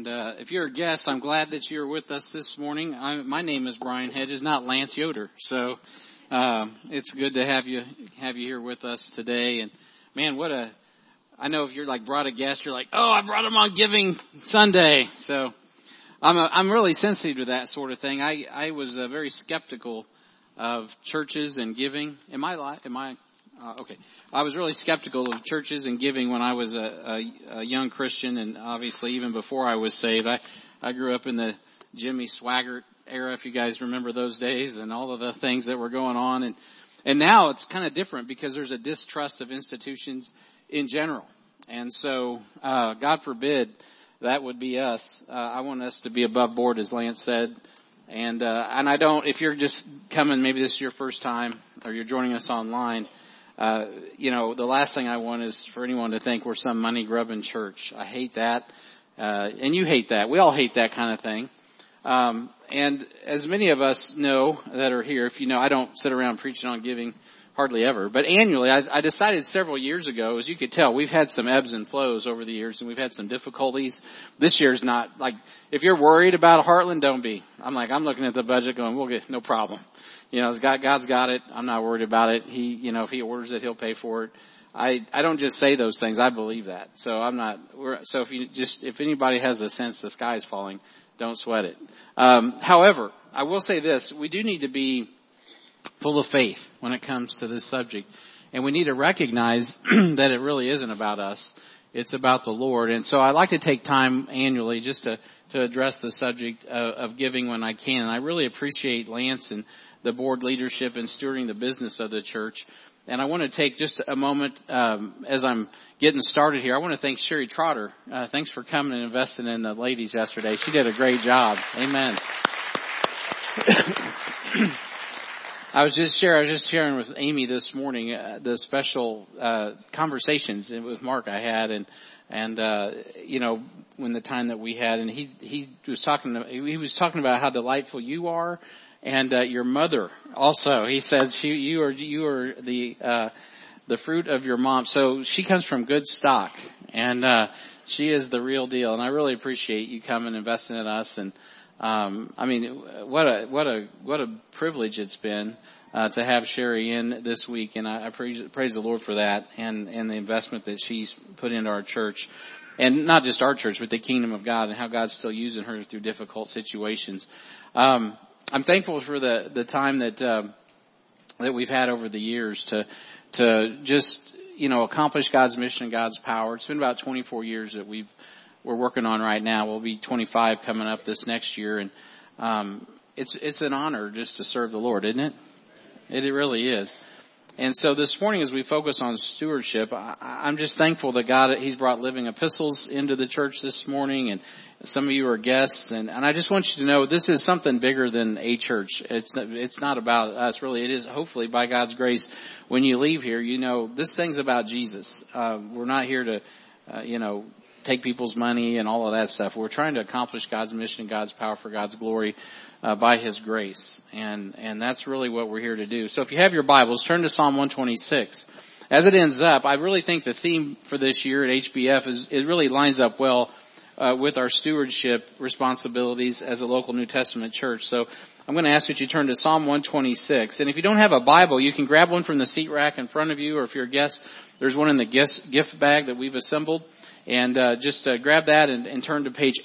If you're a guest, I'm glad that you're with us this morning. My name is Brian Hedges, not Lance Yoder. So it's good to have you here with us today. And man, I know if you're like brought a guest, you're like, oh, I brought him on Giving Sunday. So I'm really sensitive to that sort of thing. I was very skeptical of churches and giving. Okay. I was really skeptical of churches and giving when I was a young Christian, and obviously even before I was saved. I grew up in the Jimmy Swaggart era, if you guys remember those days, and all of the things that were going on. And now it's kind of different because there's a distrust of institutions in general. And so, God forbid that would be us. I want us to be above board, as Lance said. And I don't, if you're just coming, maybe this is your first time, or you're joining us online, the last thing I want is for anyone to think we're some money grubbing church. I hate that. And you hate that. We all hate that kind of thing. And as many of us know that are here, if you know, I don't sit around preaching on giving hardly ever, but annually I decided several years ago, as you could tell, we've had some ebbs and flows over the years, and we've had some difficulties. This year's not like, if you're worried about Heartland, don't be. I'm looking at the budget going, we'll get no problem. God's got it. I'm not worried about it. If he orders it, he'll pay for it. I don't just say those things. I believe that. So if anybody has a sense the sky is falling, don't sweat it. However, I will say this, we do need to be full of faith when it comes to this subject. And we need to recognize that it really isn't about us. It's about the Lord. And so I like to take time annually just to address the subject of giving when I can. And I really appreciate Lance and the board leadership in stewarding the business of the church. And I want to take just a moment, as I'm getting started here. I want to thank Sherry Trotter. Thanks for coming and investing in the ladies yesterday. She did a great job. Amen. I was just sharing with Amy this morning, the special, conversations with Mark I had and when the time that we had, and he was talking about how delightful you are. And, your mother also, he says you are the fruit of your mom. So she comes from good stock, and, she is the real deal. And I really appreciate you coming and investing in us. And, what a privilege it's been, to have Sherry in this week. And I praise the Lord for that and the investment that she's put into our church. And not just our church, but the kingdom of God, and how God's still using her through difficult situations. I'm thankful for the time that we've had over the years to just, accomplish God's mission and God's power. It's been about 24 years that we're working on right now. We'll be 25 coming up this next year. And, it's an honor just to serve the Lord, isn't it? It really is. And so this morning, as we focus on stewardship, I'm just thankful that God, He's brought Living Epistles into the church this morning, and some of you are guests, and I just want you to know this is something bigger than a church. It's not about us, really. It is, hopefully, by God's grace, when you leave here, this thing's about Jesus. We're not here to, take people's money and all of that stuff. We're trying to accomplish God's mission, God's power for God's glory, by His grace. And that's really what we're here to do. So if you have your Bibles, turn to Psalm 126. As it ends up, I really think the theme for this year at HBF it really lines up well, with our stewardship responsibilities as a local New Testament church. So I'm going to ask that you turn to Psalm 126. And if you don't have a Bible, you can grab one from the seat rack in front of you, or if you're a guest, there's one in the gift bag that we've assembled. And just grab that and turn to page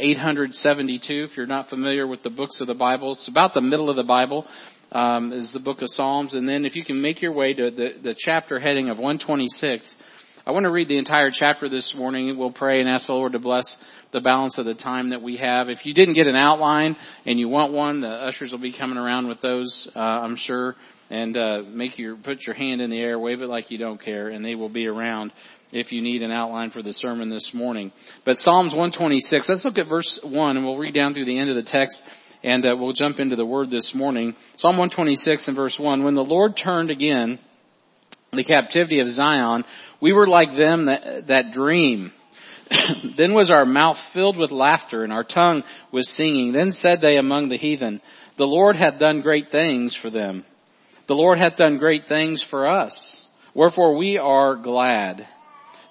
872 if you're not familiar with the books of the Bible. It's about the middle of the Bible, is the book of Psalms. And then if you can make your way to the chapter heading of 126, I want to read the entire chapter this morning. We'll pray and ask the Lord to bless the balance of the time that we have. If you didn't get an outline and you want one, the ushers will be coming around with those, I'm sure. And put your hand in the air, wave it like you don't care, and they will be around if you need an outline for the sermon this morning. But Psalms 126, let's look at verse 1, and we'll read down through the end of the text, and we'll jump into the word this morning. Psalm 126 and verse 1, when the Lord turned again the captivity of Zion, we were like them that dream. Then was our mouth filled with laughter, and our tongue was singing. Then said they among the heathen, the Lord hath done great things for them. The Lord hath done great things for us. Wherefore we are glad.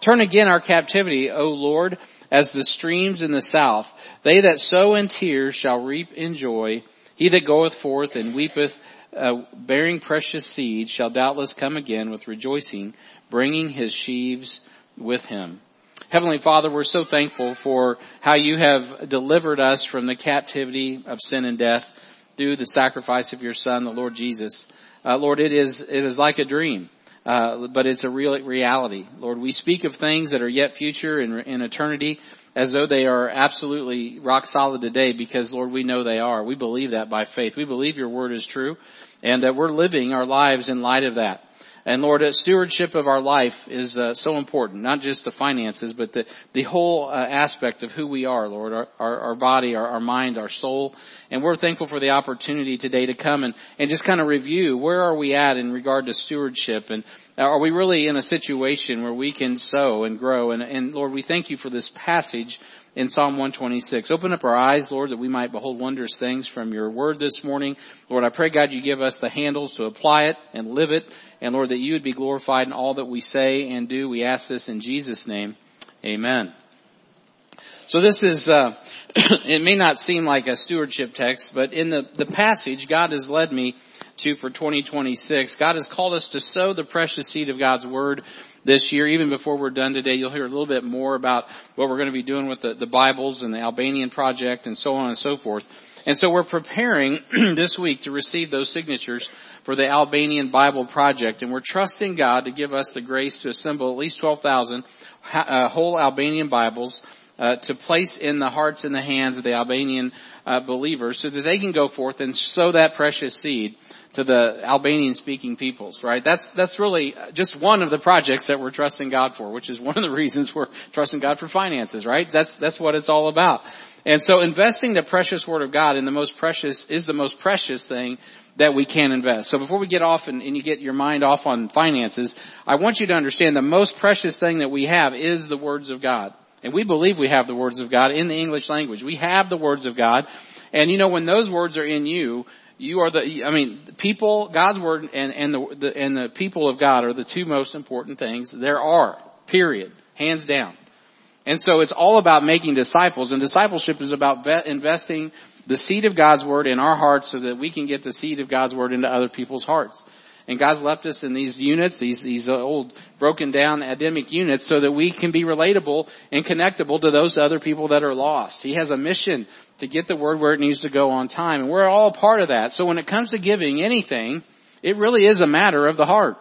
Turn again our captivity, O Lord, as the streams in the south. They that sow in tears shall reap in joy. He that goeth forth and weepeth, bearing precious seed, shall doubtless come again with rejoicing, bringing his sheaves with him. Heavenly Father, we're so thankful for how you have delivered us from the captivity of sin and death through the sacrifice of your Son, the Lord Jesus. Lord, it is like a dream, but it's a real reality. Lord, we speak of things that are yet future in eternity as though they are absolutely rock solid today, because, Lord, we know they are. We believe that by faith. We believe your word is true, and that we're living our lives in light of that. And Lord, stewardship of our life is so important, not just the finances, but the whole aspect of who we are, Lord, our body, our mind, our soul. And we're thankful for the opportunity today to come and just kind of review where are we at in regard to stewardship, and are we really in a situation where we can sow and grow. And Lord, we thank you for this passage in Psalm 126. Open up our eyes, Lord, that we might behold wondrous things from your word this morning. Lord, I pray, God, you give us the handles to apply it and live it. And Lord, that you would be glorified in all that we say and do. We ask this in Jesus' name. Amen. So this is, it may not seem like a stewardship text, but in the passage God has led me to for 2026, God has called us to sow the precious seed of God's word this year. Even before we're done today, you'll hear a little bit more about what we're going to be doing with the Bibles and the Albanian project and so on and so forth. And so we're preparing this week to receive those signatures for the Albanian Bible project. And we're trusting God to give us the grace to assemble at least 12,000 whole Albanian Bibles to place in the hearts and the hands of the Albanian believers so that they can go forth and sow that precious seed to the Albanian speaking peoples, right? That's really just one of the projects that we're trusting God for, which is one of the reasons we're trusting God for finances, right? That's what it's all about. And so investing the precious word of God in the most precious is the most precious thing that we can invest. So before we get off and you get your mind off on finances, I want you to understand the most precious thing that we have is the words of God. And we believe we have the words of God in the English language. We have the words of God. And you know, when those words are in you, you are the people, God's word and the people of God are the two most important things there are, period, hands down. And so it's all about making disciples, and discipleship is about investing the seed of God's word in our hearts so that we can get the seed of God's word into other people's hearts. And God's left us in these units, these old broken down Adamic units, so that we can be relatable and connectable to those other people that are lost. He has a mission to get the word where it needs to go on time. And we're all a part of that. So when it comes to giving anything, it really is a matter of the heart.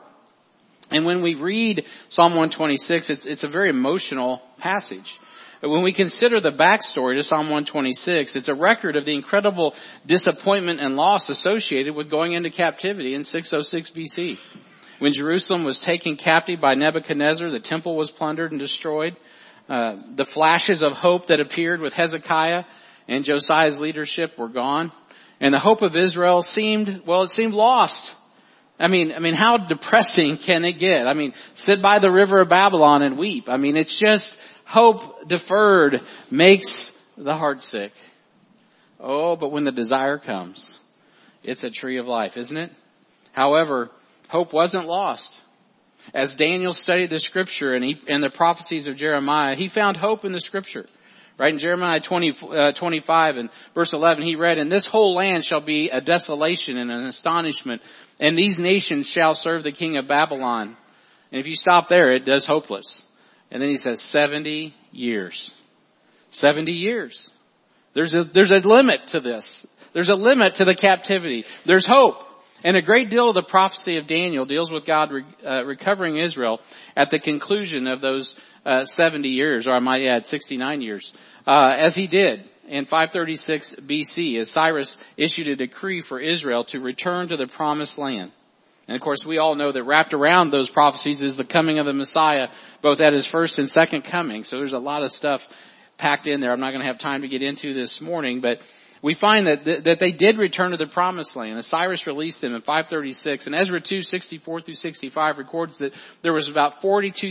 And when we read Psalm 126, it's a very emotional passage. When we consider the backstory to Psalm 126, it's a record of the incredible disappointment and loss associated with going into captivity in 606 BC. When Jerusalem was taken captive by Nebuchadnezzar, the temple was plundered and destroyed. The flashes of hope that appeared with Hezekiah and Josiah's leadership were gone. And the hope of Israel seemed lost. I mean, how depressing can it get? I mean, sit by the river of Babylon and weep. I mean, it's just hope deferred makes the heart sick. Oh, but when the desire comes, it's a tree of life, isn't it? However, hope wasn't lost. As Daniel studied the scripture and the prophecies of Jeremiah, he found hope in the scripture. Right in Jeremiah 25 and verse 11, he read, "And this whole land shall be a desolation and an astonishment, and these nations shall serve the king of Babylon." And if you stop there, it does hopeless. And then he says 70 years. 70 years. There's a limit to this. There's a limit to the captivity. There's hope. And a great deal of the prophecy of Daniel deals with God recovering Israel at the conclusion of those 70 years, or I might add 69 years, as he did in 536 BC, as Cyrus issued a decree for Israel to return to the promised land. And of course, we all know that wrapped around those prophecies is the coming of the Messiah, both at his first and second coming. So there's a lot of stuff packed in there I'm not going to have time to get into this morning, but we find that they did return to the promised land. And Cyrus released them in 536. And Ezra 2, 64 through 65 records that there was about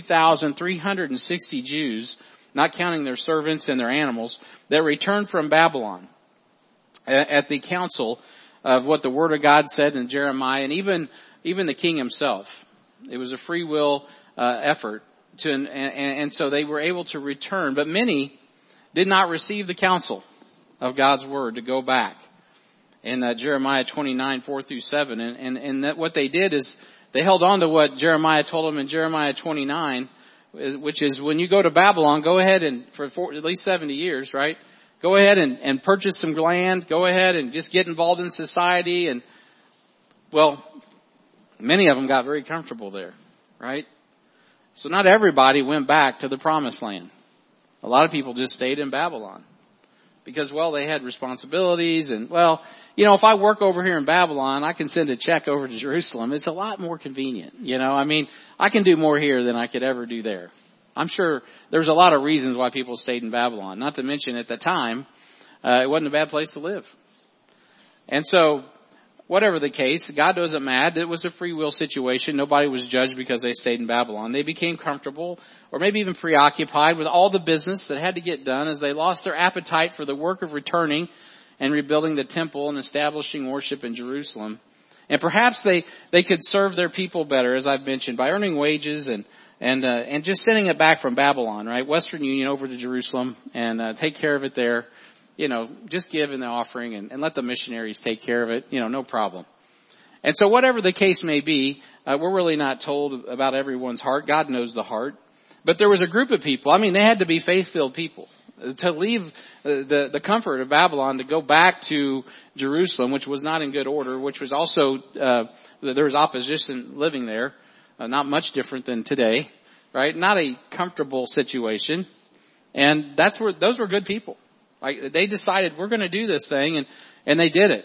42,360 Jews, not counting their servants and their animals, that returned from Babylon at the council of what the Word of God said in Jeremiah, and even the king himself. It was a free will effort and so they were able to return. But many did not receive the counsel of God's word to go back. In Jeremiah 29, 4-7. And that what they did is they held on to what Jeremiah told them in Jeremiah 29, which is when you go to Babylon, go ahead and for at least 70 years, right? Go ahead and purchase some land. Go ahead and just get involved in society. And, well, many of them got very comfortable there, right? So not everybody went back to the promised land. A lot of people just stayed in Babylon because, well, they had responsibilities and, well, you know, if I work over here in Babylon, I can send a check over to Jerusalem. It's a lot more convenient. You know, I mean, I can do more here than I could ever do there. I'm sure there's a lot of reasons why people stayed in Babylon. Not to mention at the time, it wasn't a bad place to live. And so, whatever the case, God wasn't mad. It was a free will situation. Nobody was judged because they stayed in Babylon. They became comfortable or maybe even preoccupied with all the business that had to get done as they lost their appetite for the work of returning and rebuilding the temple and establishing worship in Jerusalem. And perhaps they could serve their people better, as I've mentioned, by earning wages and just sending it back from Babylon, right? Western Union over to Jerusalem and take care of it there. You know, just give in the offering and let the missionaries take care of it. You know, no problem. And so whatever the case may be, we're really not told about everyone's heart. God knows the heart. But there was a group of people. I mean, they had to be faith-filled people to leave the comfort of Babylon to go back to Jerusalem, which was not in good order, which was also, there was opposition living there, not much different than today, right? Not a comfortable situation. And those were good people. Like, they decided we're going to do this thing and they did it.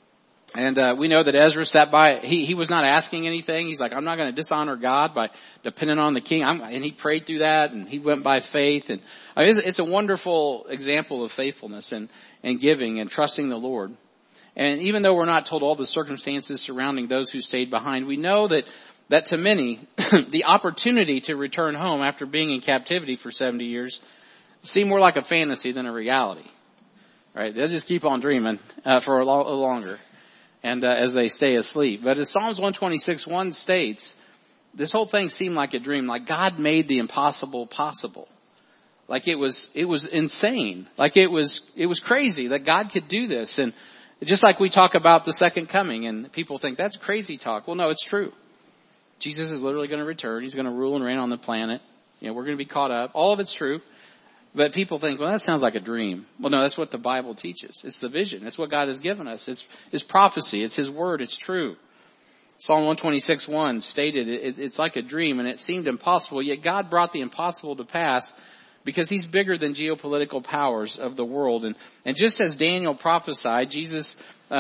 And we know that Ezra sat by. He was not asking anything. He's like, I'm not going to dishonor God by depending on the king. And he prayed through that, and he went by faith. And I mean, it's a wonderful example of faithfulness and giving and trusting the Lord. And even though we're not told all the circumstances surrounding those who stayed behind, we know that to many, the opportunity to return home after being in captivity for 70 years seemed more like a fantasy than a reality. Right? They'll just keep on dreaming for a lot longer. And as they stay asleep. But as Psalms 126:1 states, this whole thing seemed like a dream. Like God made the impossible possible. Like it was insane. Like it was crazy that God could do this. And just like we talk about the second coming and people think that's crazy talk. Well, no, it's true. Jesus is literally going to return. He's going to rule and reign on the planet. You know, we're going to be caught up. All of it's true. But people think, well, that sounds like a dream. Well, no, that's what the Bible teaches. It's the vision. It's what God has given us. It's prophecy. It's His word. It's true. Psalm 126:1 stated it's like a dream and it seemed impossible, yet God brought the impossible to pass because He's bigger than geopolitical powers of the world. And just as Daniel prophesied, Jesus,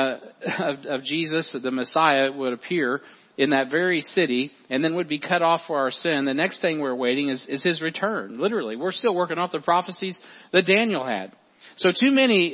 the Messiah would appear in that very city and then would be cut off for our sin. The next thing we're awaiting is His return. Literally, we're still working off the prophecies that Daniel had. So too many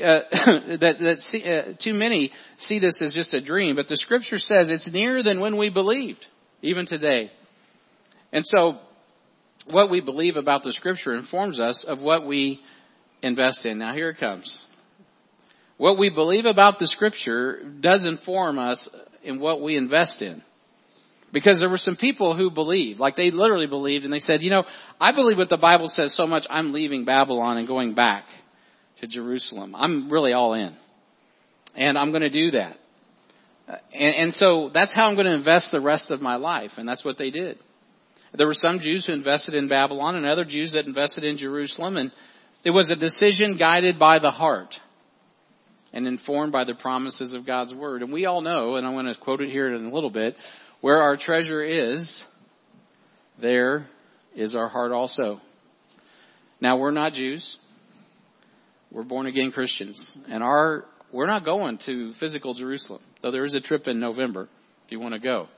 see this as just a dream, but the Scripture says it's nearer than when we believed, even today. And so what we believe about the Scripture informs us of what we invest in. Now here it comes. What we believe about the Scripture does inform us in what we invest in. Because there were some people who believed, like they literally believed, and they said, you know, I believe what the Bible says so much, I'm leaving Babylon and going back to Jerusalem. I'm really all in. And I'm going to do that. And so that's how I'm going to invest the rest of my life. And that's what they did. There were some Jews who invested in Babylon and other Jews that invested in Jerusalem. And it was a decision guided by the heart and informed by the promises of God's word. And we all know, and I'm going to quote it here in a little bit, where our treasure is, there is our heart also. Now, we're not Jews. We're born again Christians. And we're not going to physical Jerusalem, though there is a trip in November if you want to go.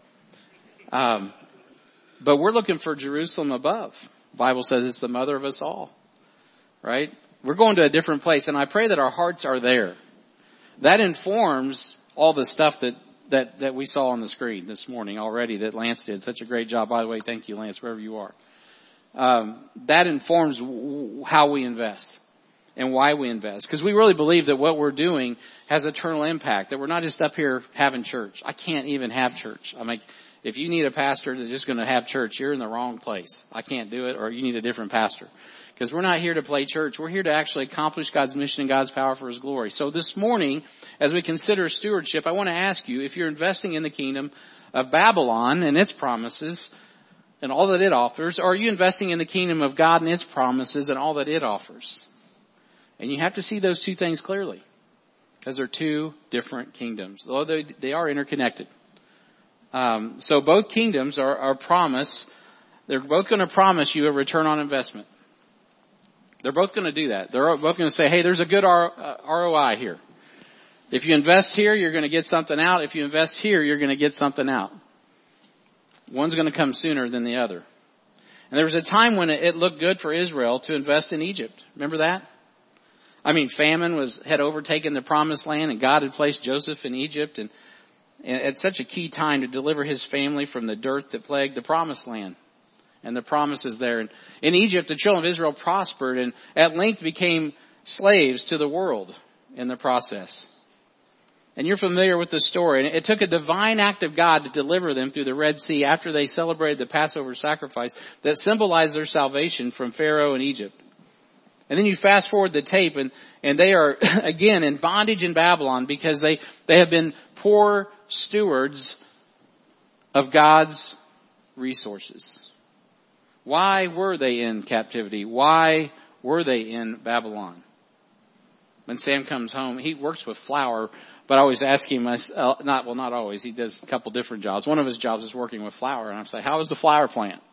But we're looking for Jerusalem above. The Bible says it's the mother of us all. Right? We're going to a different place, and I pray that our hearts are there. That informs all the stuff that we saw on the screen this morning already that Lance did. Such a great job. By the way, thank you, Lance, wherever you are. That informs how we invest and why we invest. Because we really believe that what we're doing has eternal impact, that we're not just up here having church. I can't even have church. I'm like, If you need a pastor that's just going to have church, you're in the wrong place. I can't do it, or you need a different pastor. Because we're not here to play church. We're here to actually accomplish God's mission and God's power for His glory. So this morning, as we consider stewardship, I want to ask you, if you're investing in the kingdom of Babylon and its promises and all that it offers, or are you investing in the kingdom of God and its promises and all that it offers? And you have to see those two things clearly, because they're two different kingdoms, although they are interconnected. So both kingdoms are promise. They're both going to promise you a return on investment. They're both going to do that. They're both going to say, hey, there's a good ROI here. If you invest here, you're going to get something out. If you invest here, you're going to get something out. One's going to come sooner than the other. And there was a time when it looked good for Israel to invest in Egypt. Remember that? I mean, famine had overtaken the promised land, and God had placed Joseph in Egypt, and at such a key time to deliver his family from the dirt that plagued the promised land. And the promises there. And in Egypt, the children of Israel prospered and at length became slaves to the world in the process. And you're familiar with the story. And it took a divine act of God to deliver them through the Red Sea after they celebrated the Passover sacrifice that symbolized their salvation from Pharaoh and Egypt. And then you fast forward the tape and they are again in bondage in Babylon because they have been poor stewards of God's resources. Why were they in captivity? Why were they in Babylon? When Sam comes home, he works with flour, but I always ask him, not always, he does a couple different jobs. One of his jobs is working with flour, and I'm saying, how is the flour plant?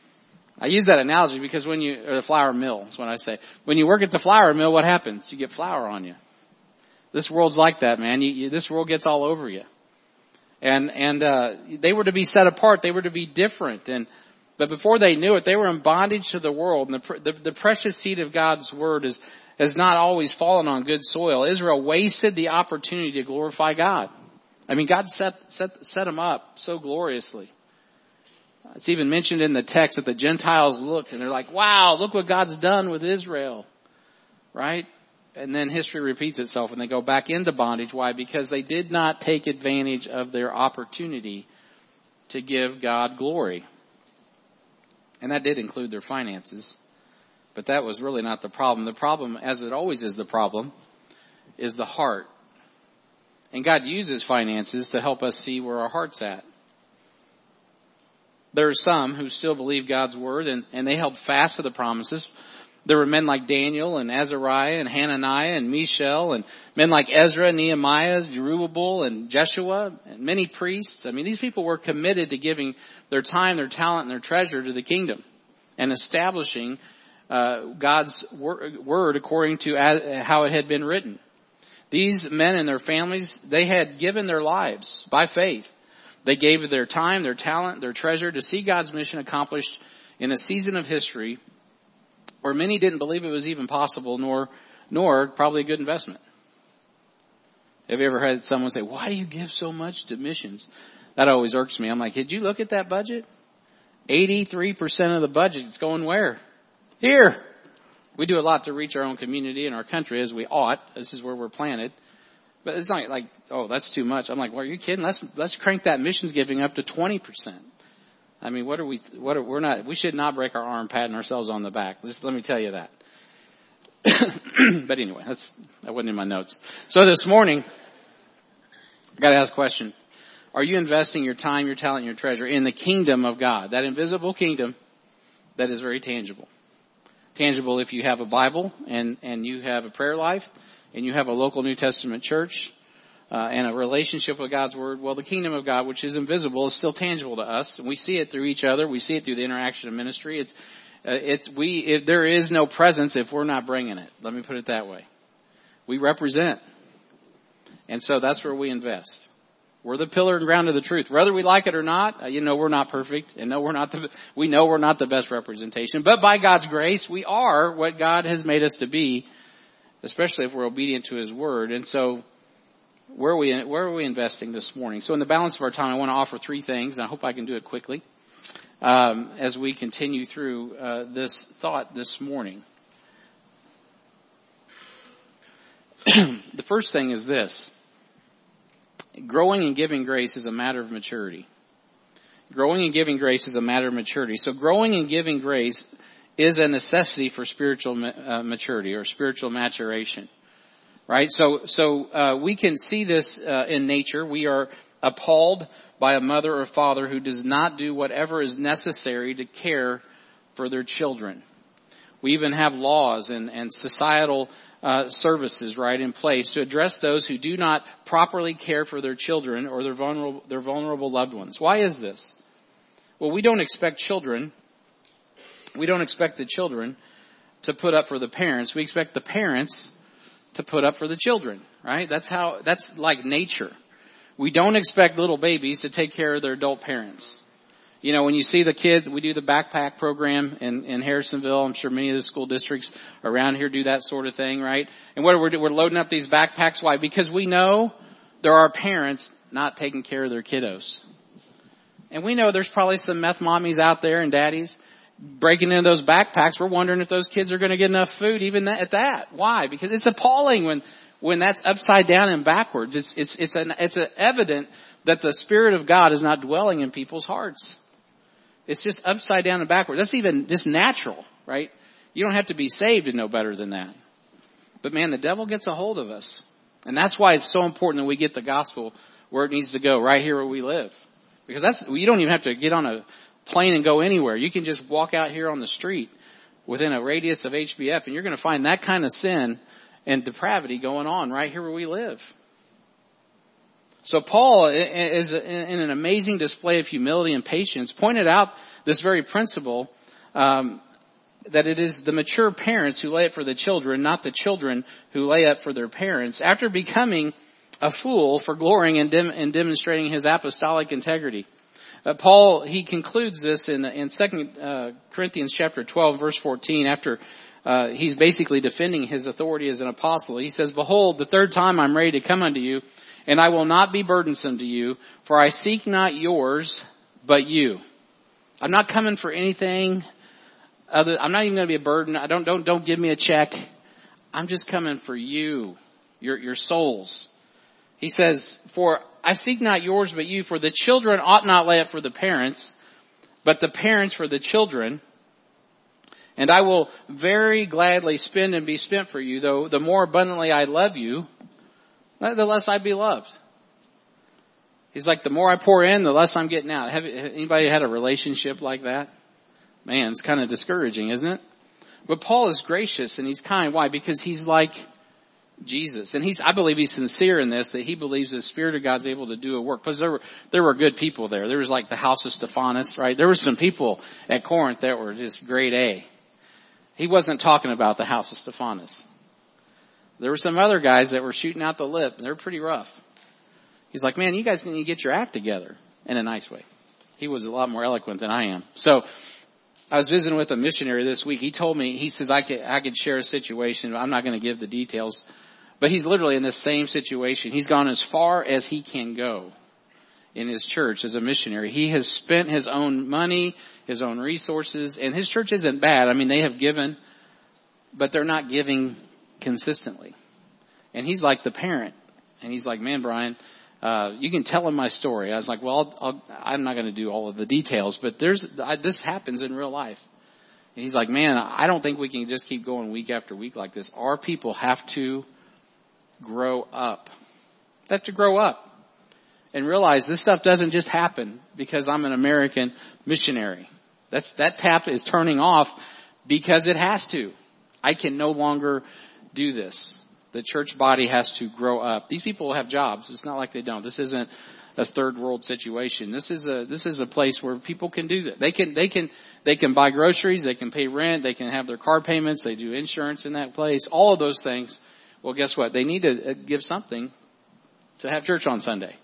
I use that analogy because or the flour mill is what I say. When you work at the flour mill, what happens? You get flour on you. This world's like that, man. This world gets all over you. And they were to be set apart. They were to be different. But before they knew it, they were in bondage to the world. And the precious seed of God's word has not always fallen on good soil. Israel wasted the opportunity to glorify God. I mean, God set them up so gloriously. It's even mentioned in the text that the Gentiles looked and they're like, wow, look what God's done with Israel. Right? And then history repeats itself and they go back into bondage. Why? Because they did not take advantage of their opportunity to give God glory. And that did include their finances. But that was really not the problem. The problem, as it always is the problem, is the heart. And God uses finances to help us see where our heart's at. There are some who still believe God's word and they held fast to the promises. There were men like Daniel and Azariah and Hananiah and Mishael and men like Ezra, Nehemiah, Zerubbabel and Jeshua and many priests. I mean, these people were committed to giving their time, their talent, and their treasure to the kingdom and establishing God's word according to how it had been written. These men and their families, they had given their lives by faith. They gave their time, their talent, their treasure to see God's mission accomplished in a season of history where many didn't believe it was even possible, nor probably a good investment. Have you ever had someone say, why do you give so much to missions? That always irks me. I'm like, did you look at that budget? 83% of the budget is going where? Here. We do a lot to reach our own community and our country as we ought. This is where we're planted. But it's not like, oh, that's too much. I'm like, well, are you kidding? Let's crank that missions giving up to 20%. I mean, we should not break our arm patting ourselves on the back. Just let me tell you that. But anyway, that wasn't in my notes. So this morning, I got to ask a question. Are you investing your time, your talent, your treasure in the kingdom of God? That invisible kingdom that is very tangible. Tangible if you have a Bible and you have a prayer life and you have a local New Testament church. And a relationship with God's word. Well, the kingdom of God, which is invisible, is still tangible to us. And we see it through each other. We see it through the interaction of ministry. There is no presence if we're not bringing it. Let me put it that way. We represent. And so that's where we invest. We're the pillar and ground of the truth. Whether we like it or not, we're not perfect. And we know we're not the best representation. But by God's grace, we are what God has made us to be, especially if we're obedient to His word. And so, where are we investing this morning? So in the balance of our time, I want to offer three things, and I hope I can do it quickly, as we continue through this thought this morning. The first thing is this. Growing and giving grace is a matter of maturity. Growing and giving grace is a matter of maturity. So growing and giving grace is a necessity for spiritual maturity or spiritual maturation. Right? So we can see this in nature. We are appalled by a mother or father who does not do whatever is necessary to care for their children. We even have laws and societal services, right, in place to address those who do not properly care for their children or their vulnerable loved ones. Why is this? Well, we don't expect the children to put up for the parents. We expect the parents to put up for the children, right? That's like nature. We don't expect little babies to take care of their adult parents. You know, when you see the kids, we do the backpack program in Harrisonville. I'm sure many of the school districts around here do that sort of thing, right? And we're loading up these backpacks. Why? Because we know there are parents not taking care of their kiddos. And we know there's probably some meth mommies out there and daddies breaking into those backpacks. We're wondering if those kids are going to get enough food even at that. Why? Because it's appalling when that's upside down and backwards. It's evident that the Spirit of God is not dwelling in people's hearts. It's just upside down and backwards. That's even just natural, right? You don't have to be saved to know better than that. But man, the devil gets a hold of us. And that's why it's so important that we get the gospel where it needs to go, right here where we live. Because you don't even have to get on a plane and go anywhere. You can just walk out here on the street within a radius of HBF and you're going to find that kind of sin and depravity going on right here where we live. So Paul is in an amazing display of humility and patience, pointed out this very principle, that it is the mature parents who lay up for the children, not the children who lay up for their parents, after becoming a fool for glorying and demonstrating his apostolic integrity. Paul, he concludes this in 2 Corinthians chapter 12, verse 14, after he's basically defending his authority as an apostle. He says, "Behold, the third time I'm ready to come unto you, and I will not be burdensome to you, for I seek not yours, but you." I'm not coming for anything other. I'm not even going to be a burden. Don't give me a check. I'm just coming for you, your souls. He says, "For I seek not yours, but you, for the children ought not lay up for the parents, but the parents for the children. And I will very gladly spend and be spent for you, though the more abundantly I love you, the less I be loved." He's like, the more I pour in, the less I'm getting out. Have anybody had a relationship like that? Man, it's kind of discouraging, isn't it? But Paul is gracious and he's kind. Why? Because he's like Jesus. And I believe he's sincere in this, that he believes the Spirit of God's able to do a work. Because there were good people there. There was like the house of Stephanas, right? There were some people at Corinth that were just grade A. He wasn't talking about the house of Stephanas. There were some other guys that were shooting out the lip, and they were pretty rough. He's like, man, you guys need to get your act together, in a nice way. He was a lot more eloquent than I am. So I was visiting with a missionary this week. He told me, he says, I could share a situation. I'm not going to give the details, but he's literally in this same situation. He's gone as far as he can go in his church as a missionary. He has spent his own money, his own resources, and his church isn't bad. I mean, they have given, but they're not giving consistently. And he's like the parent. And he's like, man, Brian, you can tell him my story. I was like, well, I'm not going to do all of the details, but this happens in real life. And he's like, man, I don't think we can just keep going week after week like this. Our people have to grow up. They have to grow up and realize this stuff doesn't just happen because I'm an American missionary. That tap is turning off because it has to. I can no longer do this. The church body has to grow up. These people have jobs. It's not like they don't. This isn't a third world situation. This is a place where people can do that. They can buy groceries. They can pay rent. They can have their car payments. They do insurance in that place. All of those things. Well, guess what? They need to give something to have church on Sunday.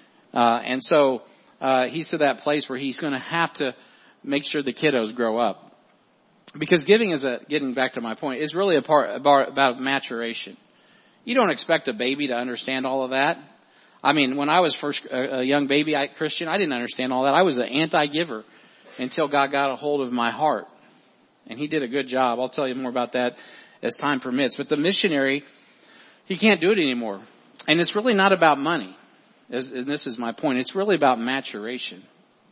And so he's to that place where he's going to have to make sure the kiddos grow up. Because giving getting back to my point, is really about maturation. You don't expect a baby to understand all of that. I mean, when I was first a young baby Christian, I didn't understand all that. I was an anti-giver until God got a hold of my heart. And he did a good job. I'll tell you more about that as time permits. But the missionary, he can't do it anymore. And it's really not about money. And this is my point. It's really about maturation.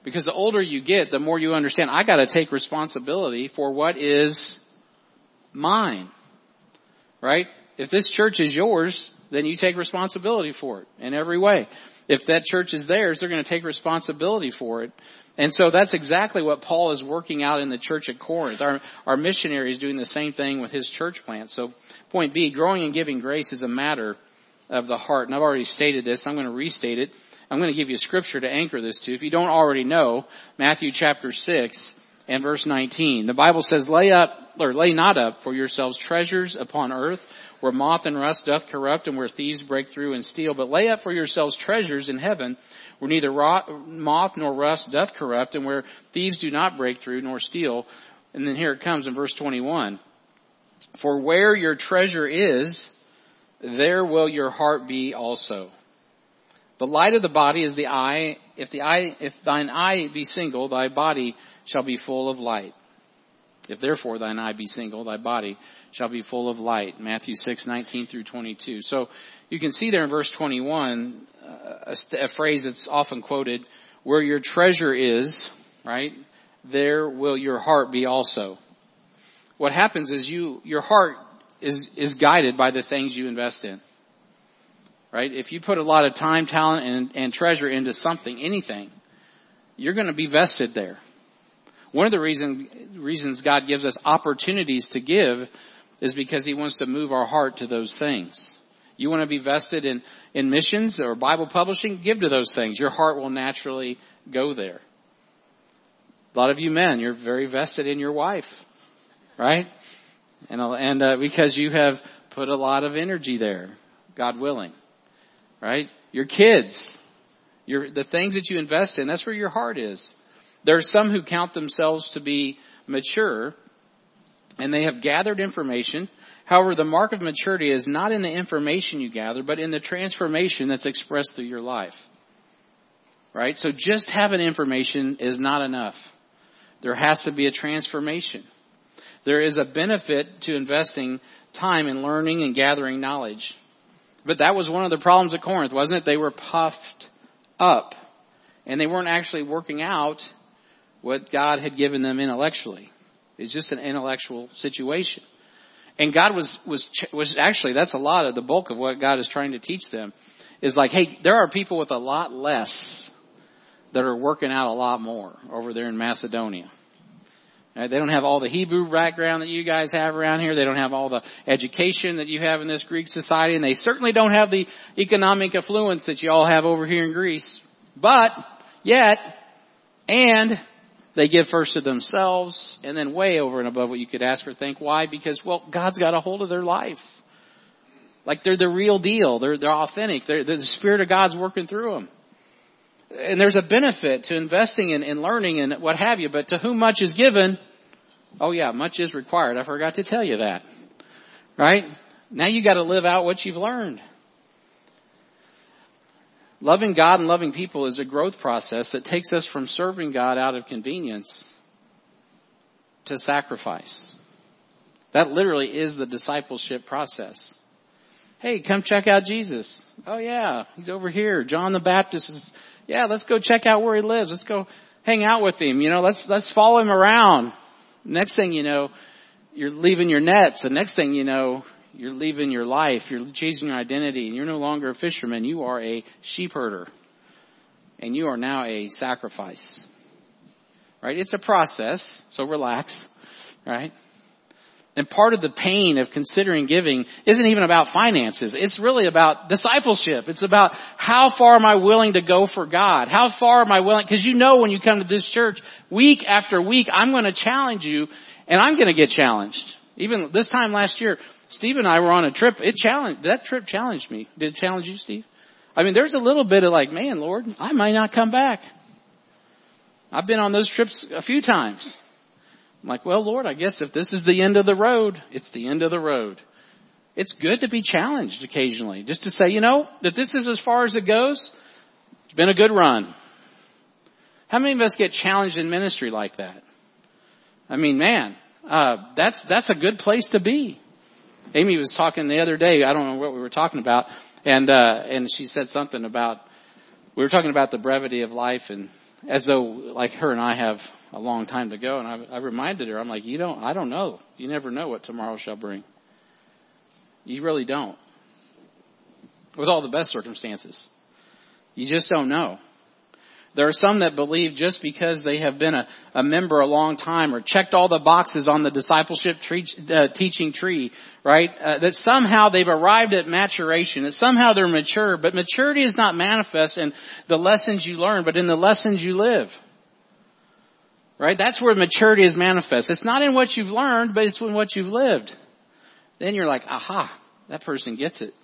Because the older you get, the more you understand, I got to take responsibility for what is mine. Right? If this church is yours, then you take responsibility for it in every way. If that church is theirs, they're going to take responsibility for it. And so that's exactly what Paul is working out in the church at Corinth. Our missionary is doing the same thing with his church plant. So point B, growing and giving grace is a matter of the heart. And I've already stated this. I'm going to restate it. I'm going to give you a scripture to anchor this to. If you don't already know, Matthew chapter 6 and verse 19. The Bible says, lay not up for yourselves treasures upon earth, where moth and rust doth corrupt and where thieves break through and steal. But lay up for yourselves treasures in heaven, where neither moth nor rust doth corrupt and where thieves do not break through nor steal. And then here it comes in verse 21. For where your treasure is, there will your heart be also. The light of the body is the eye. If thine eye be single, thy body shall be full of light. If therefore thine eye be single, thy body shall be full of light. Matthew 6:19 through 22. So you can see there in verse 21, a phrase that's often quoted, where your treasure is, right, there will your heart be also. What happens is your heart is guided by the things you invest in. Right? If you put a lot of time, talent, and treasure into something, anything, you're going to be vested there. One of the reasons God gives us opportunities to give is because He wants to move our heart to those things. You want to be vested in missions or Bible publishing? Give to those things. Your heart will naturally go there. A lot of you men, you're very vested in your wife, right? And because you have put a lot of energy there, God willing, right? Your kids, the things that you invest in, that's where your heart is. There are some who count themselves to be mature, and they have gathered information. However, the mark of maturity is not in the information you gather, but in the transformation that's expressed through your life. Right? So just having information is not enough. There has to be a transformation. There is a benefit to investing time in learning and gathering knowledge. But that was one of the problems at Corinth, wasn't it? They were puffed up, and they weren't actually working out what God had given them intellectually. It's just an intellectual situation. And God was actually, that's a lot of the bulk of what God is trying to teach them, is like, hey, there are people with a lot less that are working out a lot more over there in Macedonia. Right? They don't have all the Hebrew background that you guys have around here. They don't have all the education that you have in this Greek society. And they certainly don't have the economic affluence that you all have over here in Greece. But yet, and they give first to themselves and then way over and above what you could ask or think. Why? Because, well, God's got a hold of their life. Like they're the real deal. They're authentic. The Spirit of God's working through them. And there's a benefit to investing in learning and what have you. But to whom much is given, oh yeah, much is required. I forgot to tell you that. Right? Now you got to live out what you've learned. Loving God and loving people is a growth process that takes us from serving God out of convenience to sacrifice. That literally is the discipleship process. Hey, come check out Jesus. Oh yeah, He's over here. John the Baptist is, yeah, let's go check out where He lives. Let's go hang out with Him. Let's follow Him around. Next thing you know, you're leaving your nets. The next thing you know, you're leaving your life. You're changing your identity. And you're no longer a fisherman. You are a sheep herder. And you are now a sacrifice. Right? It's a process. So relax. Right? And part of the pain of considering giving isn't even about finances. It's really about discipleship. It's about how far am I willing to go for God? How far am I willing? Because when you come to this church, week after week, I'm going to challenge you, and I'm going to get challenged. Even this time last year, Steve and I were on a trip. That trip challenged me. Did it challenge you, Steve? I mean, there's a little bit of like, man, Lord, I might not come back. I've been on those trips a few times. I'm like, well, Lord, I guess if this is the end of the road, it's the end of the road. It's good to be challenged occasionally. Just to say, that this is as far as it goes. It's been a good run. How many of us get challenged in ministry like that? I mean, man, that's a good place to be. Amy was talking the other day. I don't know what we were talking about. And she said something about, we were talking about the brevity of life and as though like her and I have a long time to go. And I reminded her, I'm like, I don't know. You never know what tomorrow shall bring. You really don't. With all the best circumstances. You just don't know. There are some that believe just because they have been a member a long time or checked all the boxes on the discipleship teaching tree, right? That somehow they've arrived at maturation, that somehow they're mature. But maturity is not manifest in the lessons you learn, but in the lessons you live. Right? That's where maturity is manifest. It's not in what you've learned, but it's in what you've lived. Then you're like, aha, that person gets it.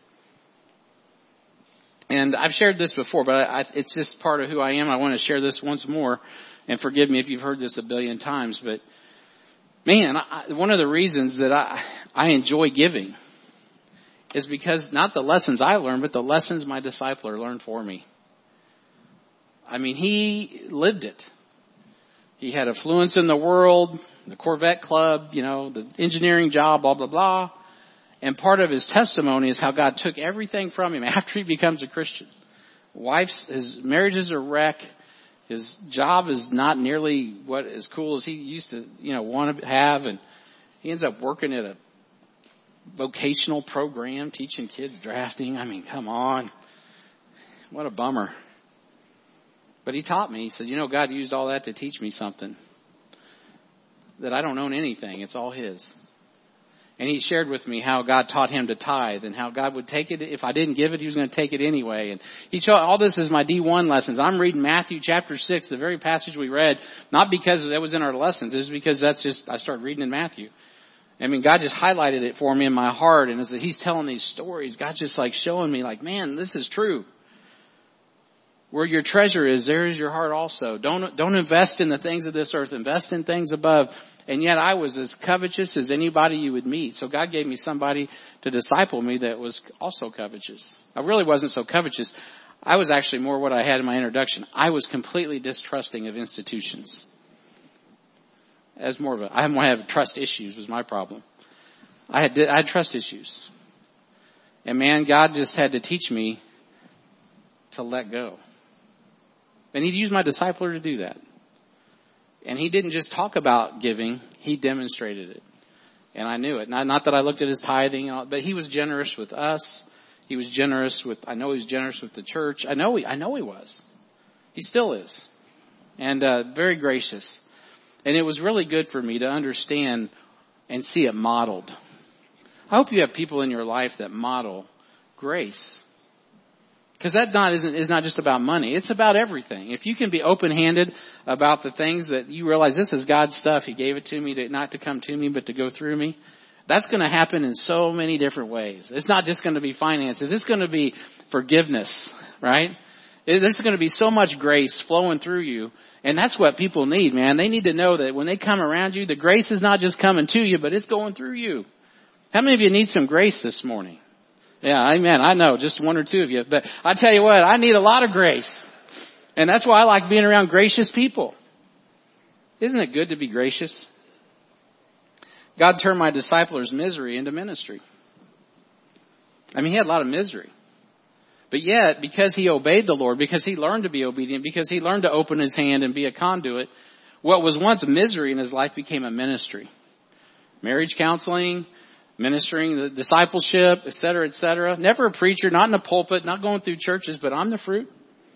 And I've shared this before, but it's just part of who I am. I want to share this once more. And forgive me if you've heard this a billion times. But, man, one of the reasons that I enjoy giving is because not the lessons I learned, but the lessons my discipler learned for me. I mean, he lived it. He had affluence in the world, the Corvette Club, the engineering job, blah, blah, blah. And part of his testimony is how God took everything from him after he becomes a Christian. His marriage is a wreck. His job is not nearly what as cool as he used to, want to have. And he ends up working at a vocational program, teaching kids drafting. I mean, come on. What a bummer. But he taught me. He said, God used all that to teach me something. That I don't own anything. It's all his. And he shared with me how God taught him to tithe and how God would take it. If I didn't give it, he was going to take it anyway. And he taught all this is my D1 lessons. I'm reading Matthew chapter 6, the very passage we read, not because that was in our lessons. It was because I started reading in Matthew. I mean, God just highlighted it for me in my heart. And as he's telling these stories, God's just like showing me like, man, this is true. Where your treasure is, there is your heart also. Don't invest in the things of this earth. Invest in things above. And yet I was as covetous as anybody you would meet. So God gave me somebody to disciple me that was also covetous. I really wasn't so covetous. I was actually more what I had in my introduction. I was completely distrusting of institutions. As more of I have trust issues was my problem. I had trust issues. And man, God just had to teach me to let go. And he used my discipler to do that. And he didn't just talk about giving, he demonstrated it. And I knew it. Not that I looked at his tithing, but he was generous with us. He was generous I know he was generous with the church. I know he was. He still is. And very gracious. And it was really good for me to understand and see it modeled. I hope you have people in your life that model grace. Because that is not just about money. It's about everything. If you can be open-handed about the things that you realize this is God's stuff. He gave it to me not to come to me, but to go through me. That's going to happen in so many different ways. It's not just going to be finances. It's going to be forgiveness, right? There's going to be so much grace flowing through you. And that's what people need, man. They need to know that when they come around you, the grace is not just coming to you, but it's going through you. How many of you need some grace this morning? Yeah, amen. I know, just one or two of you. But I tell you what, I need a lot of grace. And that's why I like being around gracious people. Isn't it good to be gracious? God turned my discipler's misery into ministry. I mean, he had a lot of misery. But yet, because he obeyed the Lord, because he learned to be obedient, because he learned to open his hand and be a conduit, what was once misery in his life became a ministry. Marriage counseling, ministering, the discipleship, et cetera, et cetera. Never a preacher, not in a pulpit, not going through churches, but I'm the fruit.